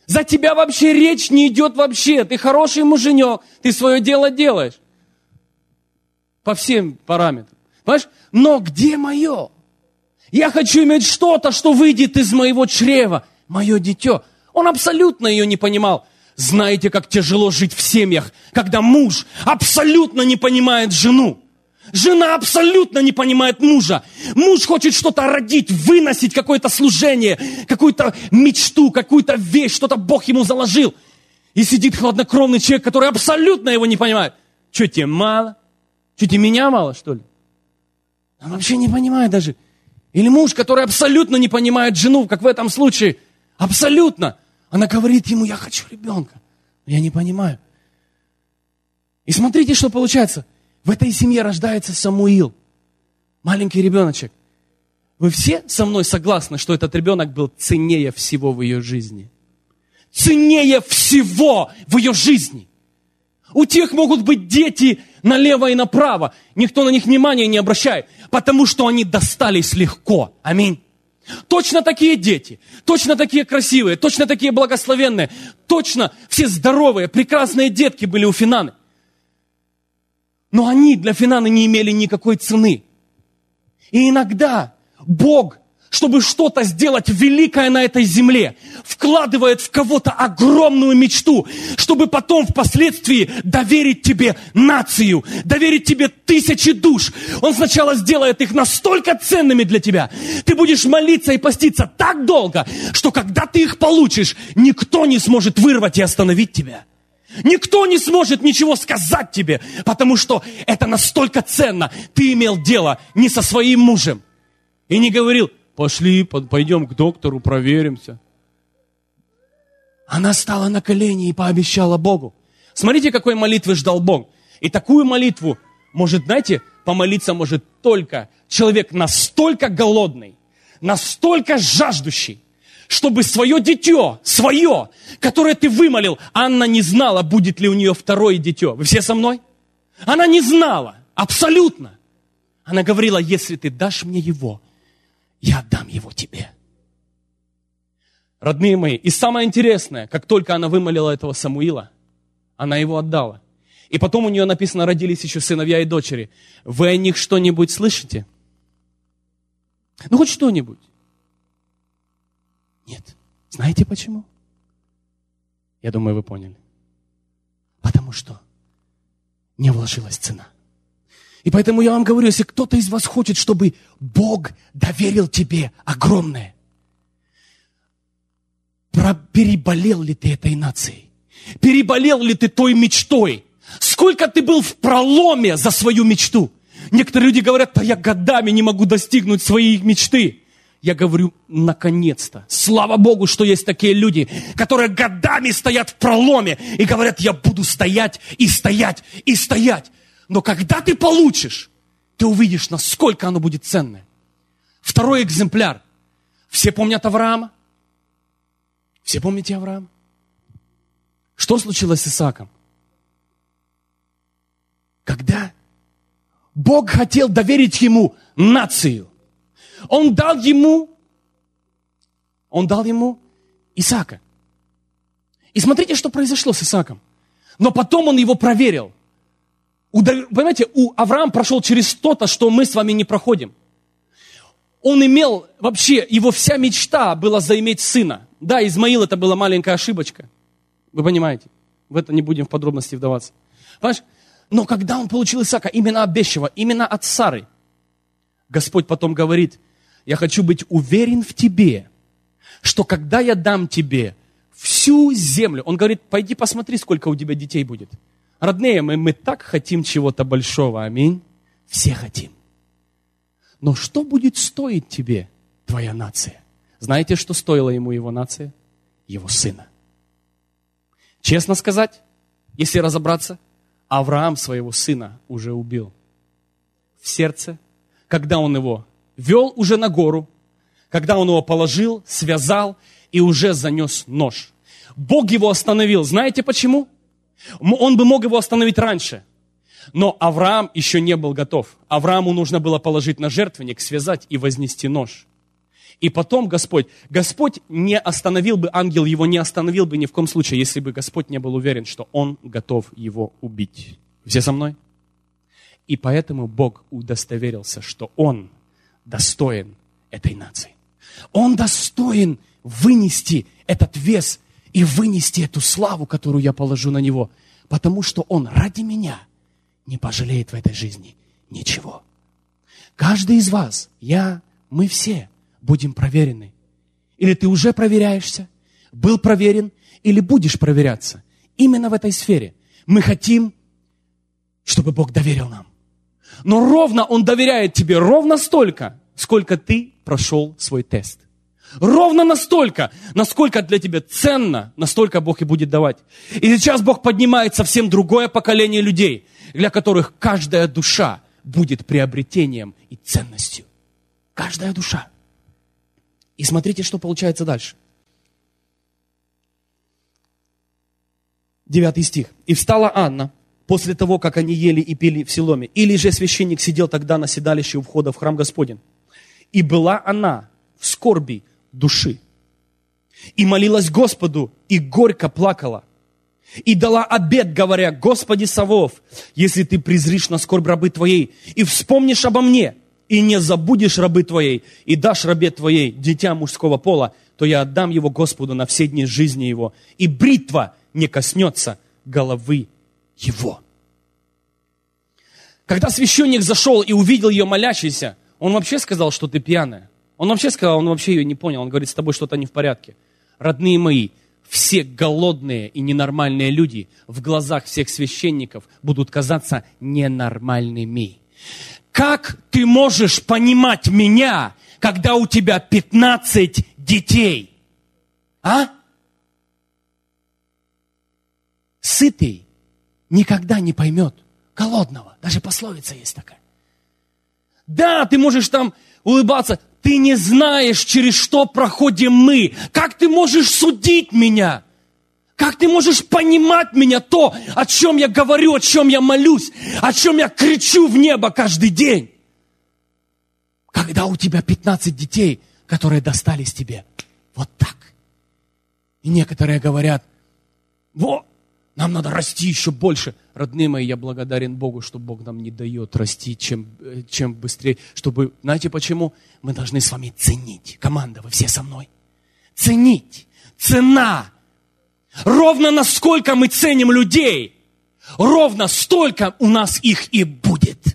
За тебя вообще речь не идет вообще. Ты хороший муженек, ты свое дело делаешь. По всем параметрам. Понимаешь? Но где мое? Я хочу иметь что-то, что выйдет из моего чрева. Мое дитё. Он абсолютно ее не понимал. Знаете, как тяжело жить в семьях, когда муж абсолютно не понимает жену. Жена абсолютно не понимает мужа. Муж хочет что-то родить, выносить какое-то служение, какую-то мечту, какую-то вещь, что-то Бог ему заложил. И сидит хладнокровный человек, который абсолютно его не понимает. Что, тебе мало? Что, тебе меня мало, что ли? Он вообще не понимает даже. Или муж, который абсолютно не понимает жену, как в этом случае. Абсолютно. Она говорит ему, я хочу ребенка. Я не понимаю. И смотрите, что получается. В этой семье рождается Самуил. Маленький ребеночек. Вы все со мной согласны, что этот ребенок был ценнее всего в ее жизни? Ценнее всего в ее жизни. У тех могут быть дети налево и направо. Никто на них внимания не обращает, потому что они достались легко. Аминь. Точно такие дети, точно такие красивые, точно такие благословенные, точно все здоровые, прекрасные детки были у Финаны. Но они для Финаны не имели никакой цены. И иногда Бог, чтобы что-то сделать великое на этой земле, вкладывает в кого-то огромную мечту, чтобы потом впоследствии доверить тебе нацию, доверить тебе тысячи душ. Он сначала сделает их настолько ценными для тебя. Ты будешь молиться и поститься так долго, что когда ты их получишь, никто не сможет вырвать и остановить тебя. Никто не сможет ничего сказать тебе, потому что это настолько ценно. Ты имел дело не со своим мужем. И не говорил, пошли, пойдем к доктору, проверимся. Она стала на колени и пообещала Богу. Смотрите, какой молитвы ждал Бог. И такую молитву может, знаете, помолиться может только человек настолько голодный, настолько жаждущий, чтобы свое дитё, свое, которое ты вымолил, Анна не знала, будет ли у нее второе дитё. Вы все со мной? Она не знала, абсолютно. Она говорила, если ты дашь мне его, я отдам его тебе. Родные мои, и самое интересное, как только она вымолила этого Самуила, она его отдала. И потом у нее написано, родились еще сыновья и дочери. Вы о них что-нибудь слышите? Ну, хоть что-нибудь. Нет. Знаете почему? Я думаю, вы поняли. Потому что не вложилась цена. И поэтому я вам говорю, если кто-то из вас хочет, чтобы Бог доверил тебе огромное, переболел ли ты этой нацией? Переболел ли ты той мечтой? Сколько ты был в проломе за свою мечту? Некоторые люди говорят, да я годами не могу достигнуть своей мечты. Я говорю, наконец-то. Слава Богу, что есть такие люди, которые годами стоят в проломе и говорят, я буду стоять и стоять и стоять. Но когда ты получишь, ты увидишь, насколько оно будет ценное. Второй экземпляр. Все помнят Авраама? Все помните Авраама? Что случилось с Исааком? Когда Бог хотел доверить ему нацию, Он дал ему Исаака. И смотрите, что произошло с Исааком. Но потом он его проверил. Понимаете, Авраам прошел через что-то, что мы с вами не проходим. Он имел, вообще, его вся мечта была заиметь сына. Да, Измаил это была маленькая ошибочка. Вы понимаете? В это не будем в подробности вдаваться. Понимаешь? Но когда он получил Исаака, именно обещанного, именно от Сары, Господь потом говорит, я хочу быть уверен в тебе, что когда я дам тебе всю землю, он говорит, пойди посмотри, сколько у тебя детей будет. Родные, мы так хотим чего-то большого, аминь. Все хотим. Но что будет стоить тебе твоя нация? Знаете, что стоила ему его нация? Его сына. Честно сказать, если разобраться, Авраам своего сына уже убил. В сердце, когда он его вел уже на гору, когда он его положил, связал и уже занес нож. Бог его остановил. Знаете почему? Он бы мог его остановить раньше. Но Авраам еще не был готов. Аврааму нужно было положить на жертвенник, связать и вознести нож. И потом Господь не остановил бы, ангел его не остановил бы ни в коем случае, если бы Господь не был уверен, что он готов его убить. Все со мной? И поэтому Бог удостоверился, что он достоин этой нации. Он достоин вынести этот вес и вынести эту славу, которую я положу на него, потому что он ради меня не пожалеет в этой жизни ничего. Каждый из вас, мы все будем проверены. Или ты уже проверяешься, был проверен, или будешь проверяться. Именно в этой сфере мы хотим, чтобы Бог доверил нам. Но ровно Он доверяет тебе ровно столько, сколько ты прошел свой тест. Ровно настолько, насколько для тебя ценно, настолько Бог и будет давать. И сейчас Бог поднимает совсем другое поколение людей, для которых каждая душа будет приобретением и ценностью. Каждая душа. И смотрите, что получается дальше. 9 стих. «И встала Анна после того, как они ели и пили в Силоме. Или же священник сидел тогда на седалище у входа в храм Господень. И была она в скорби души. И молилась Господу, и горько плакала. И дала обет, говоря: Господи Саваоф, если ты презришь на скорбь рабы твоей, и вспомнишь обо мне, и не забудешь рабы твоей, и дашь рабе твоей дитя мужского пола, то я отдам его Господу на все дни жизни его, и бритва не коснется головы его». Когда священник зашел и увидел ее молящейся, он вообще сказал, что ты пьяная. Он вообще ее не понял. Он говорит, с тобой что-то не в порядке. Родные мои, все голодные и ненормальные люди в глазах всех священников будут казаться ненормальными. Как ты можешь понимать меня, когда у тебя 15 детей? А? Сытый никогда не поймет голодного. Даже пословица есть такая. Да, ты можешь там улыбаться. Ты не знаешь, через что проходим мы. Как ты можешь судить меня? Как ты можешь понимать меня, то, о чем я говорю, о чем я молюсь, о чем я кричу в небо каждый день? Когда у тебя 15 детей, которые достались тебе вот так. И некоторые говорят: нам надо расти еще больше. Родные мои, я благодарен Богу, что Бог нам не дает расти, чем быстрее. Чтобы, знаете почему? Мы должны с вами ценить. Команда, вы все со мной. Ценить. Цена. Ровно насколько мы ценим людей, ровно столько у нас их и будет.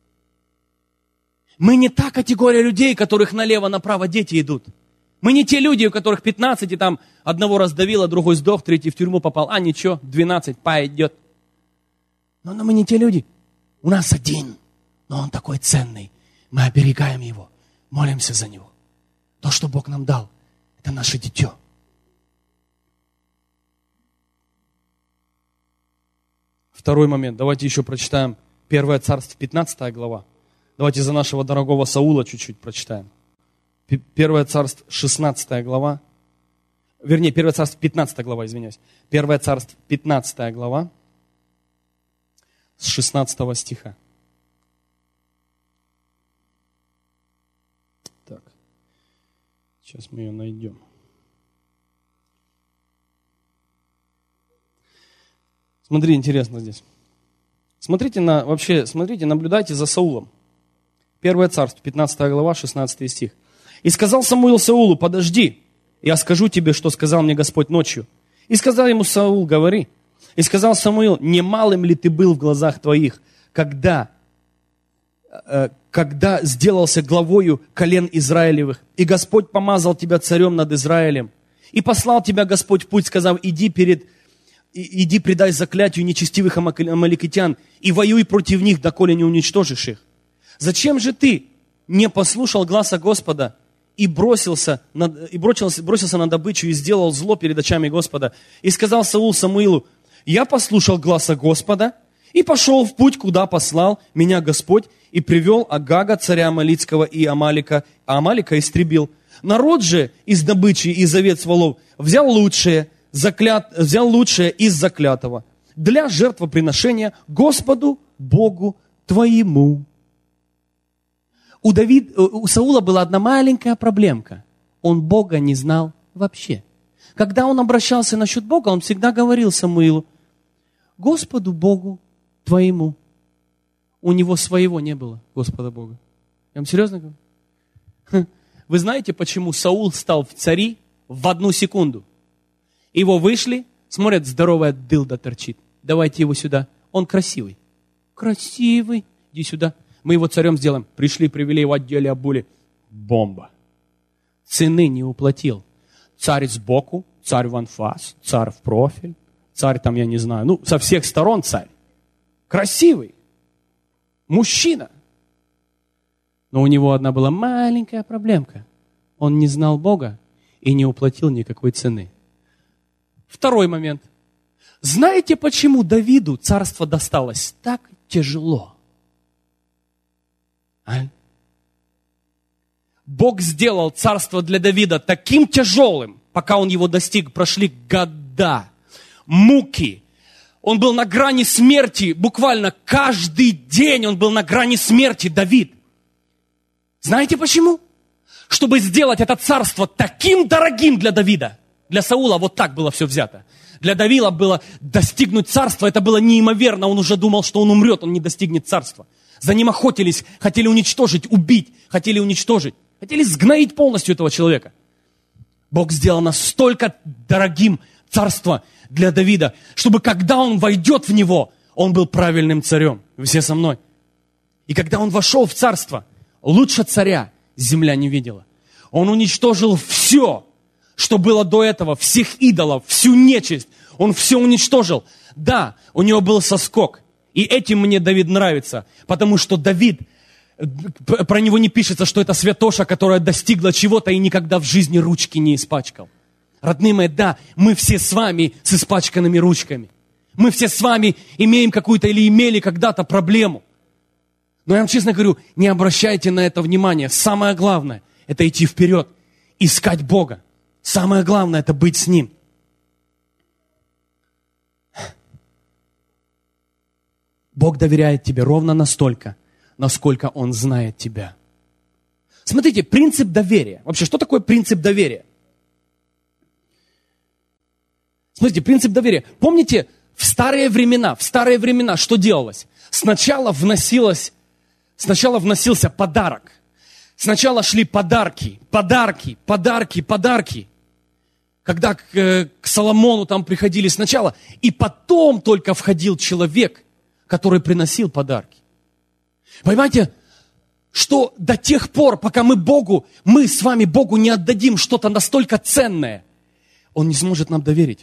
Мы не та категория людей, которых налево-направо дети идут. Мы не те люди, у которых 15, и там одного раздавило, другой сдох, третий в тюрьму попал. Ничего, 12, пойдет. Но мы не те люди. У нас один, но он такой ценный. Мы оберегаем его, молимся за него. То, что Бог нам дал, это наше дитё. Второй момент. Давайте еще прочитаем 1 Царств, 15 глава. Давайте за нашего дорогого Саула чуть-чуть прочитаем. 1 Царств, 16 глава. Вернее, 1 Царств, 15 глава, извиняюсь. 1 Царств, 15 глава, с 16 стиха. Так, сейчас мы ее найдем. Смотри, интересно здесь. Смотрите, наблюдайте за Саулом. 1 Царство, 15 глава, 16 стих. «И сказал Самуил Саулу: подожди, я скажу тебе, что сказал мне Господь ночью. И сказал ему Саул: говори. И сказал Самуил: немалым ли ты был в глазах твоих, когда сделался главою колен Израилевых, и Господь помазал тебя царем над Израилем, и послал тебя Господь в путь, сказав: иди предай заклятию нечестивых амаликитян, и воюй против них, доколе не уничтожишь их. Зачем же ты не послушал гласа Господа и бросился на добычу и сделал зло перед очами Господа? И сказал Саул Самуилу: я послушал гласа Господа и пошел в путь, куда послал меня Господь, и привел Агага, царя Амалицкого, и Амалика, а Амалика истребил. Народ же из добычи и из овец волов взял лучшее из заклятого для жертвоприношения Господу Богу твоему». У Саула была одна маленькая проблемка. он Бога не знал вообще. Когда он обращался насчет Бога, он всегда говорил Самуилу: Господу Богу твоему. У него своего не было, Господа Бога. Я вам серьезно говорю? Вы знаете, почему Саул стал в цари в 1 секунду? Его вышли, смотрят, здоровая дылда торчит. Давайте его сюда. Он красивый. Красивый. Иди сюда. Мы его царем сделаем. Пришли, привели его, одели, обули. Бомба. Цены не уплатил. Царь сбоку, царь в анфас, царь в профиль, царь там, я не знаю, со всех сторон царь. Красивый. Мужчина. Но у него одна была маленькая проблемка. Он не знал Бога и не уплатил никакой цены. Второй момент. Знаете, почему Давиду царство досталось так тяжело? Бог сделал царство для Давида таким тяжелым, пока он его достиг, прошли года, муки. Он был на грани смерти, буквально каждый день он был на грани смерти, Давид. Знаете почему? Чтобы сделать это царство таким дорогим для Давида. Для Саула вот так было все взято. Для Давида было достигнуть царства, это было неимоверно. Он уже думал, что он умрет, он не достигнет царства. За ним охотились, хотели уничтожить, убить, хотели уничтожить. Хотели сгноить полностью этого человека. Бог сделал настолько дорогим царство для Давида, чтобы когда он войдет в него, он был правильным царем. Вы все со мной? И когда он вошел в царство, лучше царя земля не видела. Он уничтожил все, что было до этого, всех идолов, всю нечисть. Он все уничтожил. Да, у него был соскок. И этим мне Давид нравится, потому что Давид, про него не пишется, что это святоша, которая достигла чего-то и никогда в жизни ручки не испачкал. Родные мои, да, мы все с вами с испачканными ручками. Мы все с вами имеем какую-то или имели когда-то проблему. Но я вам честно говорю, не обращайте на это внимания. Самое главное – это идти вперед, искать Бога. Самое главное – это быть с Ним. Бог доверяет тебе ровно настолько, насколько Он знает тебя. Смотрите, принцип доверия. Вообще, что такое принцип доверия? Смотрите, принцип доверия. Помните, в старые времена что делалось? Сначала вносился подарок. Сначала шли подарки. Когда к Соломону там приходили сначала, и потом только входил человек, который приносил подарки. Понимаете, что до тех пор, пока мы с вами Богу не отдадим что-то настолько ценное, Он не сможет нам доверить.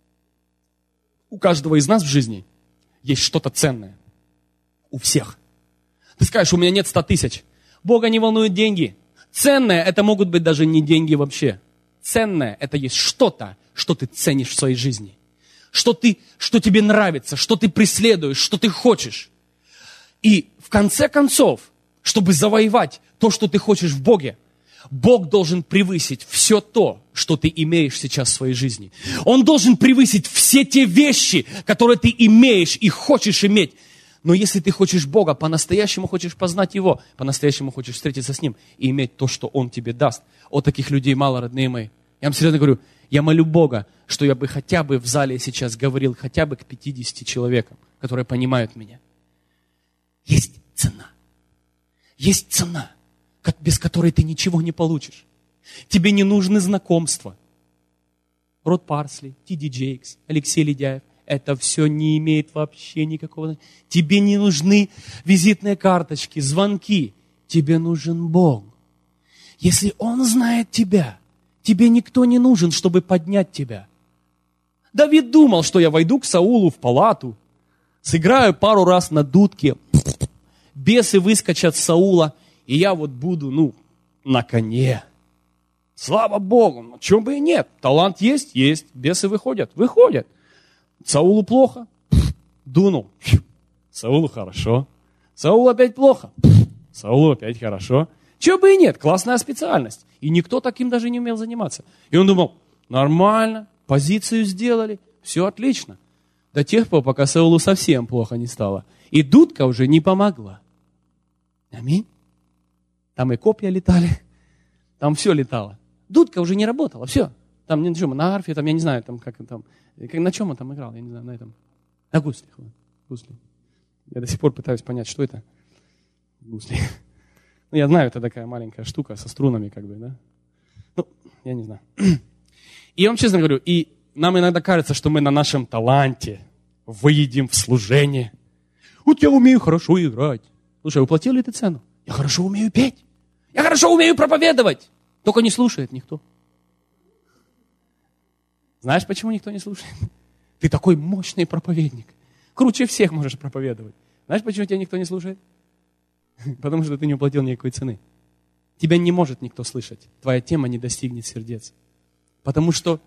У каждого из нас в жизни есть что-то ценное. У всех. Ты скажешь, у меня нет 100 тысяч. Бога не волнуют деньги. Ценное, это могут быть даже не деньги вообще. Ценное, это есть что-то, что ты ценишь в своей жизни. Что тебе нравится, что ты преследуешь, что ты хочешь. И в конце концов, чтобы завоевать то, что ты хочешь в Боге, Бог должен превысить все то, что ты имеешь сейчас в своей жизни. Он должен превысить все те вещи, которые ты имеешь и хочешь иметь. Но если ты хочешь Бога, по-настоящему хочешь познать Его, по-настоящему хочешь встретиться с Ним и иметь то, что Он тебе даст. Вот таких людей мало, родные мои. Я вам серьезно говорю, я молю Бога, что я бы хотя бы в зале сейчас говорил хотя бы к 50 человекам, которые понимают меня. Есть цена. Есть цена, без которой ты ничего не получишь. Тебе не нужны знакомства. Род Парсли, Ти.Ди. Джейкс, Алексей Ледяев. Это все не имеет вообще никакого... Тебе не нужны визитные карточки, звонки. Тебе нужен Бог. Если Он знает тебя, тебе никто не нужен, чтобы поднять тебя. Давид думал, что я войду к Саулу в палату, сыграю пару раз на дудке, бесы выскочат с Саула, и я вот буду, на коне. Слава Богу, чего бы и нет. Талант есть, бесы выходят. Саулу плохо, дунул. Саулу хорошо. Саулу опять плохо. Саулу опять хорошо. Чего бы и нет, классная специальность. И никто таким даже не умел заниматься. И он думал, нормально, позицию сделали, все отлично. До тех пор, пока Саулу совсем плохо не стало. И дудка уже не помогла. Аминь. Там и копья летали, там все летало. Дудка уже не работала, все. Там, на чем, на арфе, там, я не знаю, там, на чем он там играл, я не знаю, на этом. На гуслях. Я до сих пор пытаюсь понять, что это. Гусли. Ну, я знаю, это такая маленькая штука со струнами, как бы, да. Ну, я не знаю. И я вам честно говорю, и нам иногда кажется, что мы на нашем таланте выедем в служение. Вот я умею хорошо играть. Слушай, уплатил ли ты цену? Я хорошо умею петь. Я хорошо умею проповедовать. Только не слушает никто. Знаешь, почему никто не слушает? Ты такой мощный проповедник. Круче всех можешь проповедовать. Знаешь, почему тебя никто не слушает? Потому что ты не уплатил никакой цены. Тебя не может никто слышать. Твоя тема не достигнет сердец. Потому что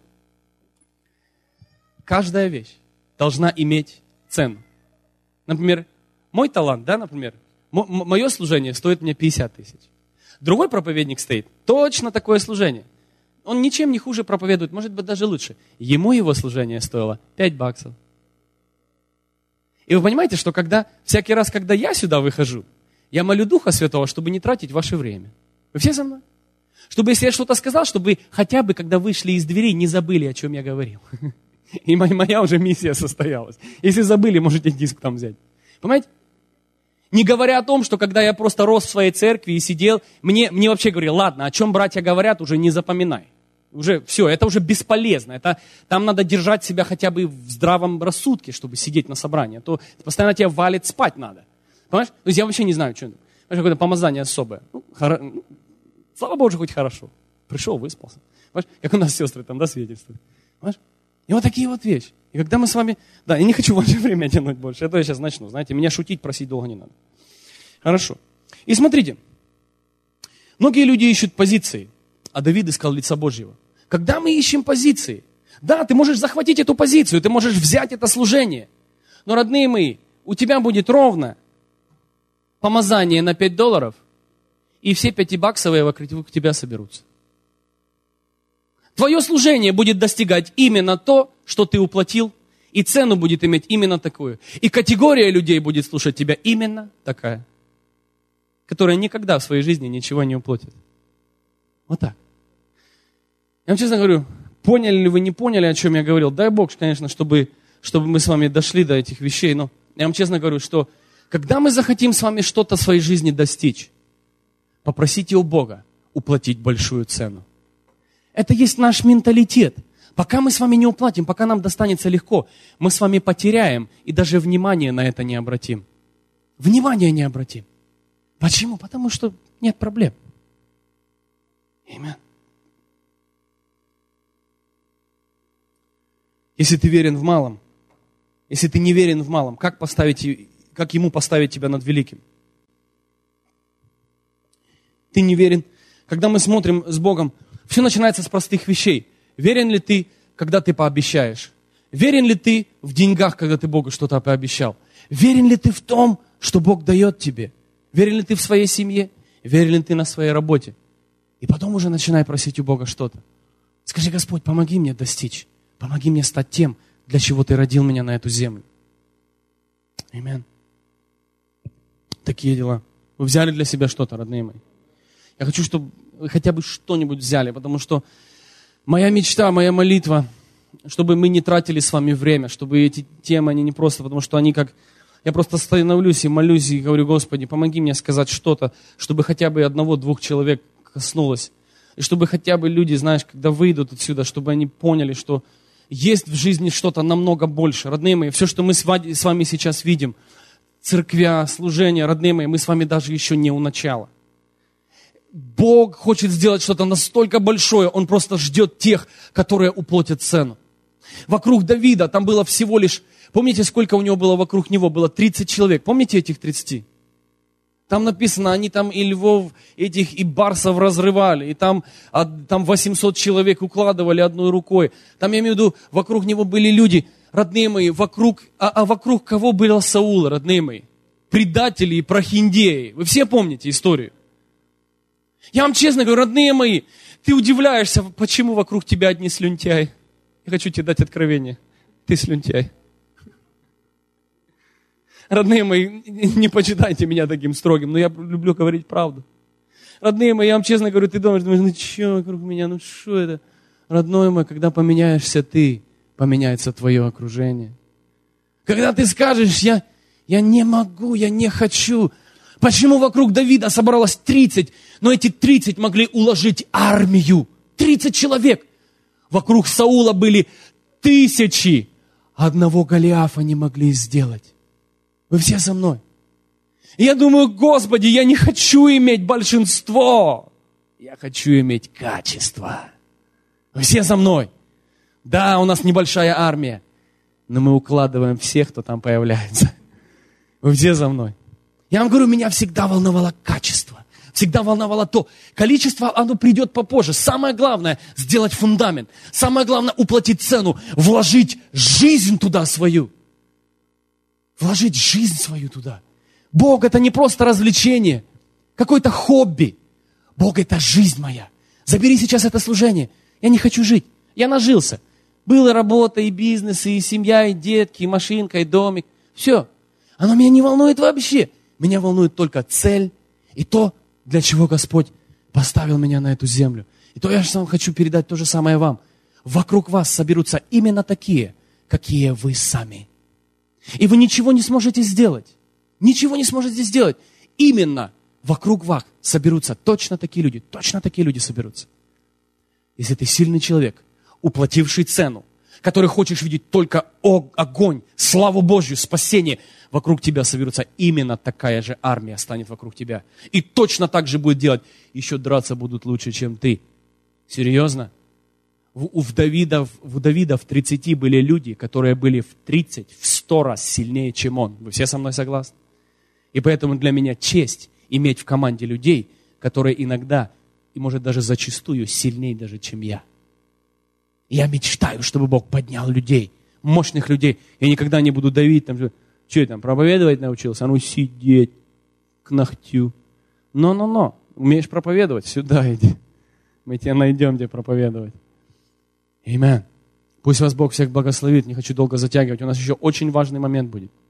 каждая вещь должна иметь цену. Например, мой талант, да, например, мое служение стоит мне 50 тысяч. Другой проповедник стоит, точно такое служение. Он ничем не хуже проповедует, может быть, даже лучше. Ему его служение стоило $5. И вы понимаете, что всякий раз, когда я сюда выхожу, я молю Духа Святого, чтобы не тратить ваше время. Вы все со мной? Чтобы, если я что-то сказал, чтобы вы хотя бы, когда вышли из дверей, не забыли, о чем я говорил. И моя уже миссия состоялась. Если забыли, можете диск там взять. Понимаете? Не говоря о том, что когда я просто рос в своей церкви и сидел, мне вообще говорили, ладно, о чем братья говорят, уже не запоминай. Уже все, это уже бесполезно. Там надо держать себя хотя бы в здравом рассудке, чтобы сидеть на собрании. А то постоянно тебя валит, спать надо. Понимаешь? То есть я вообще не знаю, что это. Какое-то помазание особое. Слава Богу, хоть хорошо. Пришел, выспался. Понимаешь? Как у нас сестры там, да, свидетельствуют. Понимаешь? И вот такие вот вещи. И когда мы с вами... Да, я не хочу ваше время тянуть больше. А то я сейчас начну. Знаете, меня шутить, просить долго не надо. Хорошо. И смотрите. Многие люди ищут позиции, а Давид искал лица Божьего. Когда мы ищем позиции, да, ты можешь захватить эту позицию, ты можешь взять это служение. Но, родные мои, у тебя будет ровно помазание на $5, и все $5 вокруг тебя соберутся. Твое служение будет достигать именно то, что ты уплатил, и цену будет иметь именно такую. И категория людей будет слушать тебя именно такая, которая никогда в своей жизни ничего не уплатит. Вот так. Я вам честно говорю, поняли ли вы, не поняли, о чем я говорил? Дай Бог, конечно, чтобы мы с вами дошли до этих вещей. Но я вам честно говорю, что когда мы захотим с вами что-то в своей жизни достичь, попросите у Бога уплатить большую цену. Это есть наш менталитет. Пока мы с вами не уплатим, пока нам достанется легко, мы с вами потеряем и даже внимание на это не обратим. Внимание не обратим. Почему? Потому что нет проблем. Аминь. Если ты верен в малом, если ты не верен в малом, как ему поставить тебя над великим? Ты не верен. Когда мы смотрим с Богом, все начинается с простых вещей. Верен ли ты, когда ты пообещаешь? Верен ли ты в деньгах, когда ты Богу что-то пообещал? Верен ли ты в том, что Бог дает тебе? Верен ли ты в своей семье? Верен ли ты на своей работе? И потом уже начинай просить у Бога что-то. Скажи: Господь, помоги мне достичь. Помоги мне стать тем, для чего Ты родил меня на эту землю. Аминь. Такие дела. Вы взяли для себя что-то, родные мои? Я хочу, чтобы вы хотя бы что-нибудь взяли, потому что моя мечта, моя молитва, чтобы мы не тратили с вами время, чтобы эти темы, они не просто, потому что они как... Я просто становлюсь и молюсь, и говорю: Господи, помоги мне сказать что-то, чтобы хотя бы 1-2 человек коснулось. И чтобы хотя бы люди, знаешь, когда выйдут отсюда, чтобы они поняли, что есть в жизни что-то намного больше. Родные мои, все, что мы с вами сейчас видим, церквя, служение, родные мои, мы с вами даже еще не у начала. Бог хочет сделать что-то настолько большое, Он просто ждет тех, которые уплатят цену. Вокруг Давида там было всего лишь, помните, сколько у него было вокруг него? Было 30 человек. Помните этих 30? Там написано, они там и львов этих, и барсов разрывали, и там 800 человек укладывали одной рукой. Там, я имею в виду, вокруг него были люди, родные мои, вокруг кого был Саул, родные мои? Предатели и прохиндеи. Вы все помните историю? Я вам честно говорю, родные мои, ты удивляешься, почему вокруг тебя одни слюнтяи. Я хочу тебе дать откровение. Ты слюнтяй. Родные мои, не почитайте меня таким строгим, но я люблю говорить правду. родные мои, я вам честно говорю, ты думаешь, ну что вокруг меня, ну что это? Родной мой, когда поменяешься ты, поменяется твое окружение. Когда ты скажешь, я не могу, я не хочу. Почему вокруг Давида собралось 30, но эти 30 могли уложить армию? 30 человек. Вокруг Саула были 1000. Одного Голиафа не могли сделать. Вы все со мной? И я думаю, Господи, я не хочу иметь большинство. Я хочу иметь качество. Вы все со мной? Да, у нас небольшая армия, но мы укладываем всех, кто там появляется. Вы все за мной? Я вам говорю, меня всегда волновало качество. Всегда волновало то. Количество, оно придет попозже. Самое главное, сделать фундамент. Самое главное, уплатить цену. Вложить жизнь туда свою. Вложить жизнь свою туда. Бог это не просто развлечение. Какое-то хобби. Бог это жизнь моя. Забери сейчас это служение. Я не хочу жить. Я нажился. Была работа, и бизнес, и семья, и детки, и машинка, и домик. Все. Оно меня не волнует вообще. Меня волнует только цель и то, для чего Господь поставил меня на эту землю. И то я сам хочу передать то же самое вам. Вокруг вас соберутся именно такие, какие вы сами. И вы ничего не сможете сделать. Ничего не сможете сделать. Именно вокруг вас соберутся точно такие люди соберутся. Если ты сильный человек, уплативший цену, который хочешь видеть только огонь, славу Божью, спасение, вокруг тебя соберутся именно такая же армия станет вокруг тебя. И точно так же будет делать. Еще драться будут лучше, чем ты. Серьезно? У Давида в 30 были люди, которые были в 30, в 100 раз сильнее, чем он. Вы все со мной согласны? И поэтому для меня честь иметь в команде людей, которые иногда, и может даже зачастую, сильнее даже, чем я. Я мечтаю, чтобы Бог поднял людей, мощных людей. Я никогда не буду давить, там, что я там, проповедовать научился? А ну сидеть к ногтю. Но. Умеешь проповедовать? Сюда иди. Мы тебя найдем, где проповедовать. Аминь. Пусть вас Бог всех благословит. Не хочу долго затягивать. У нас еще очень важный момент будет.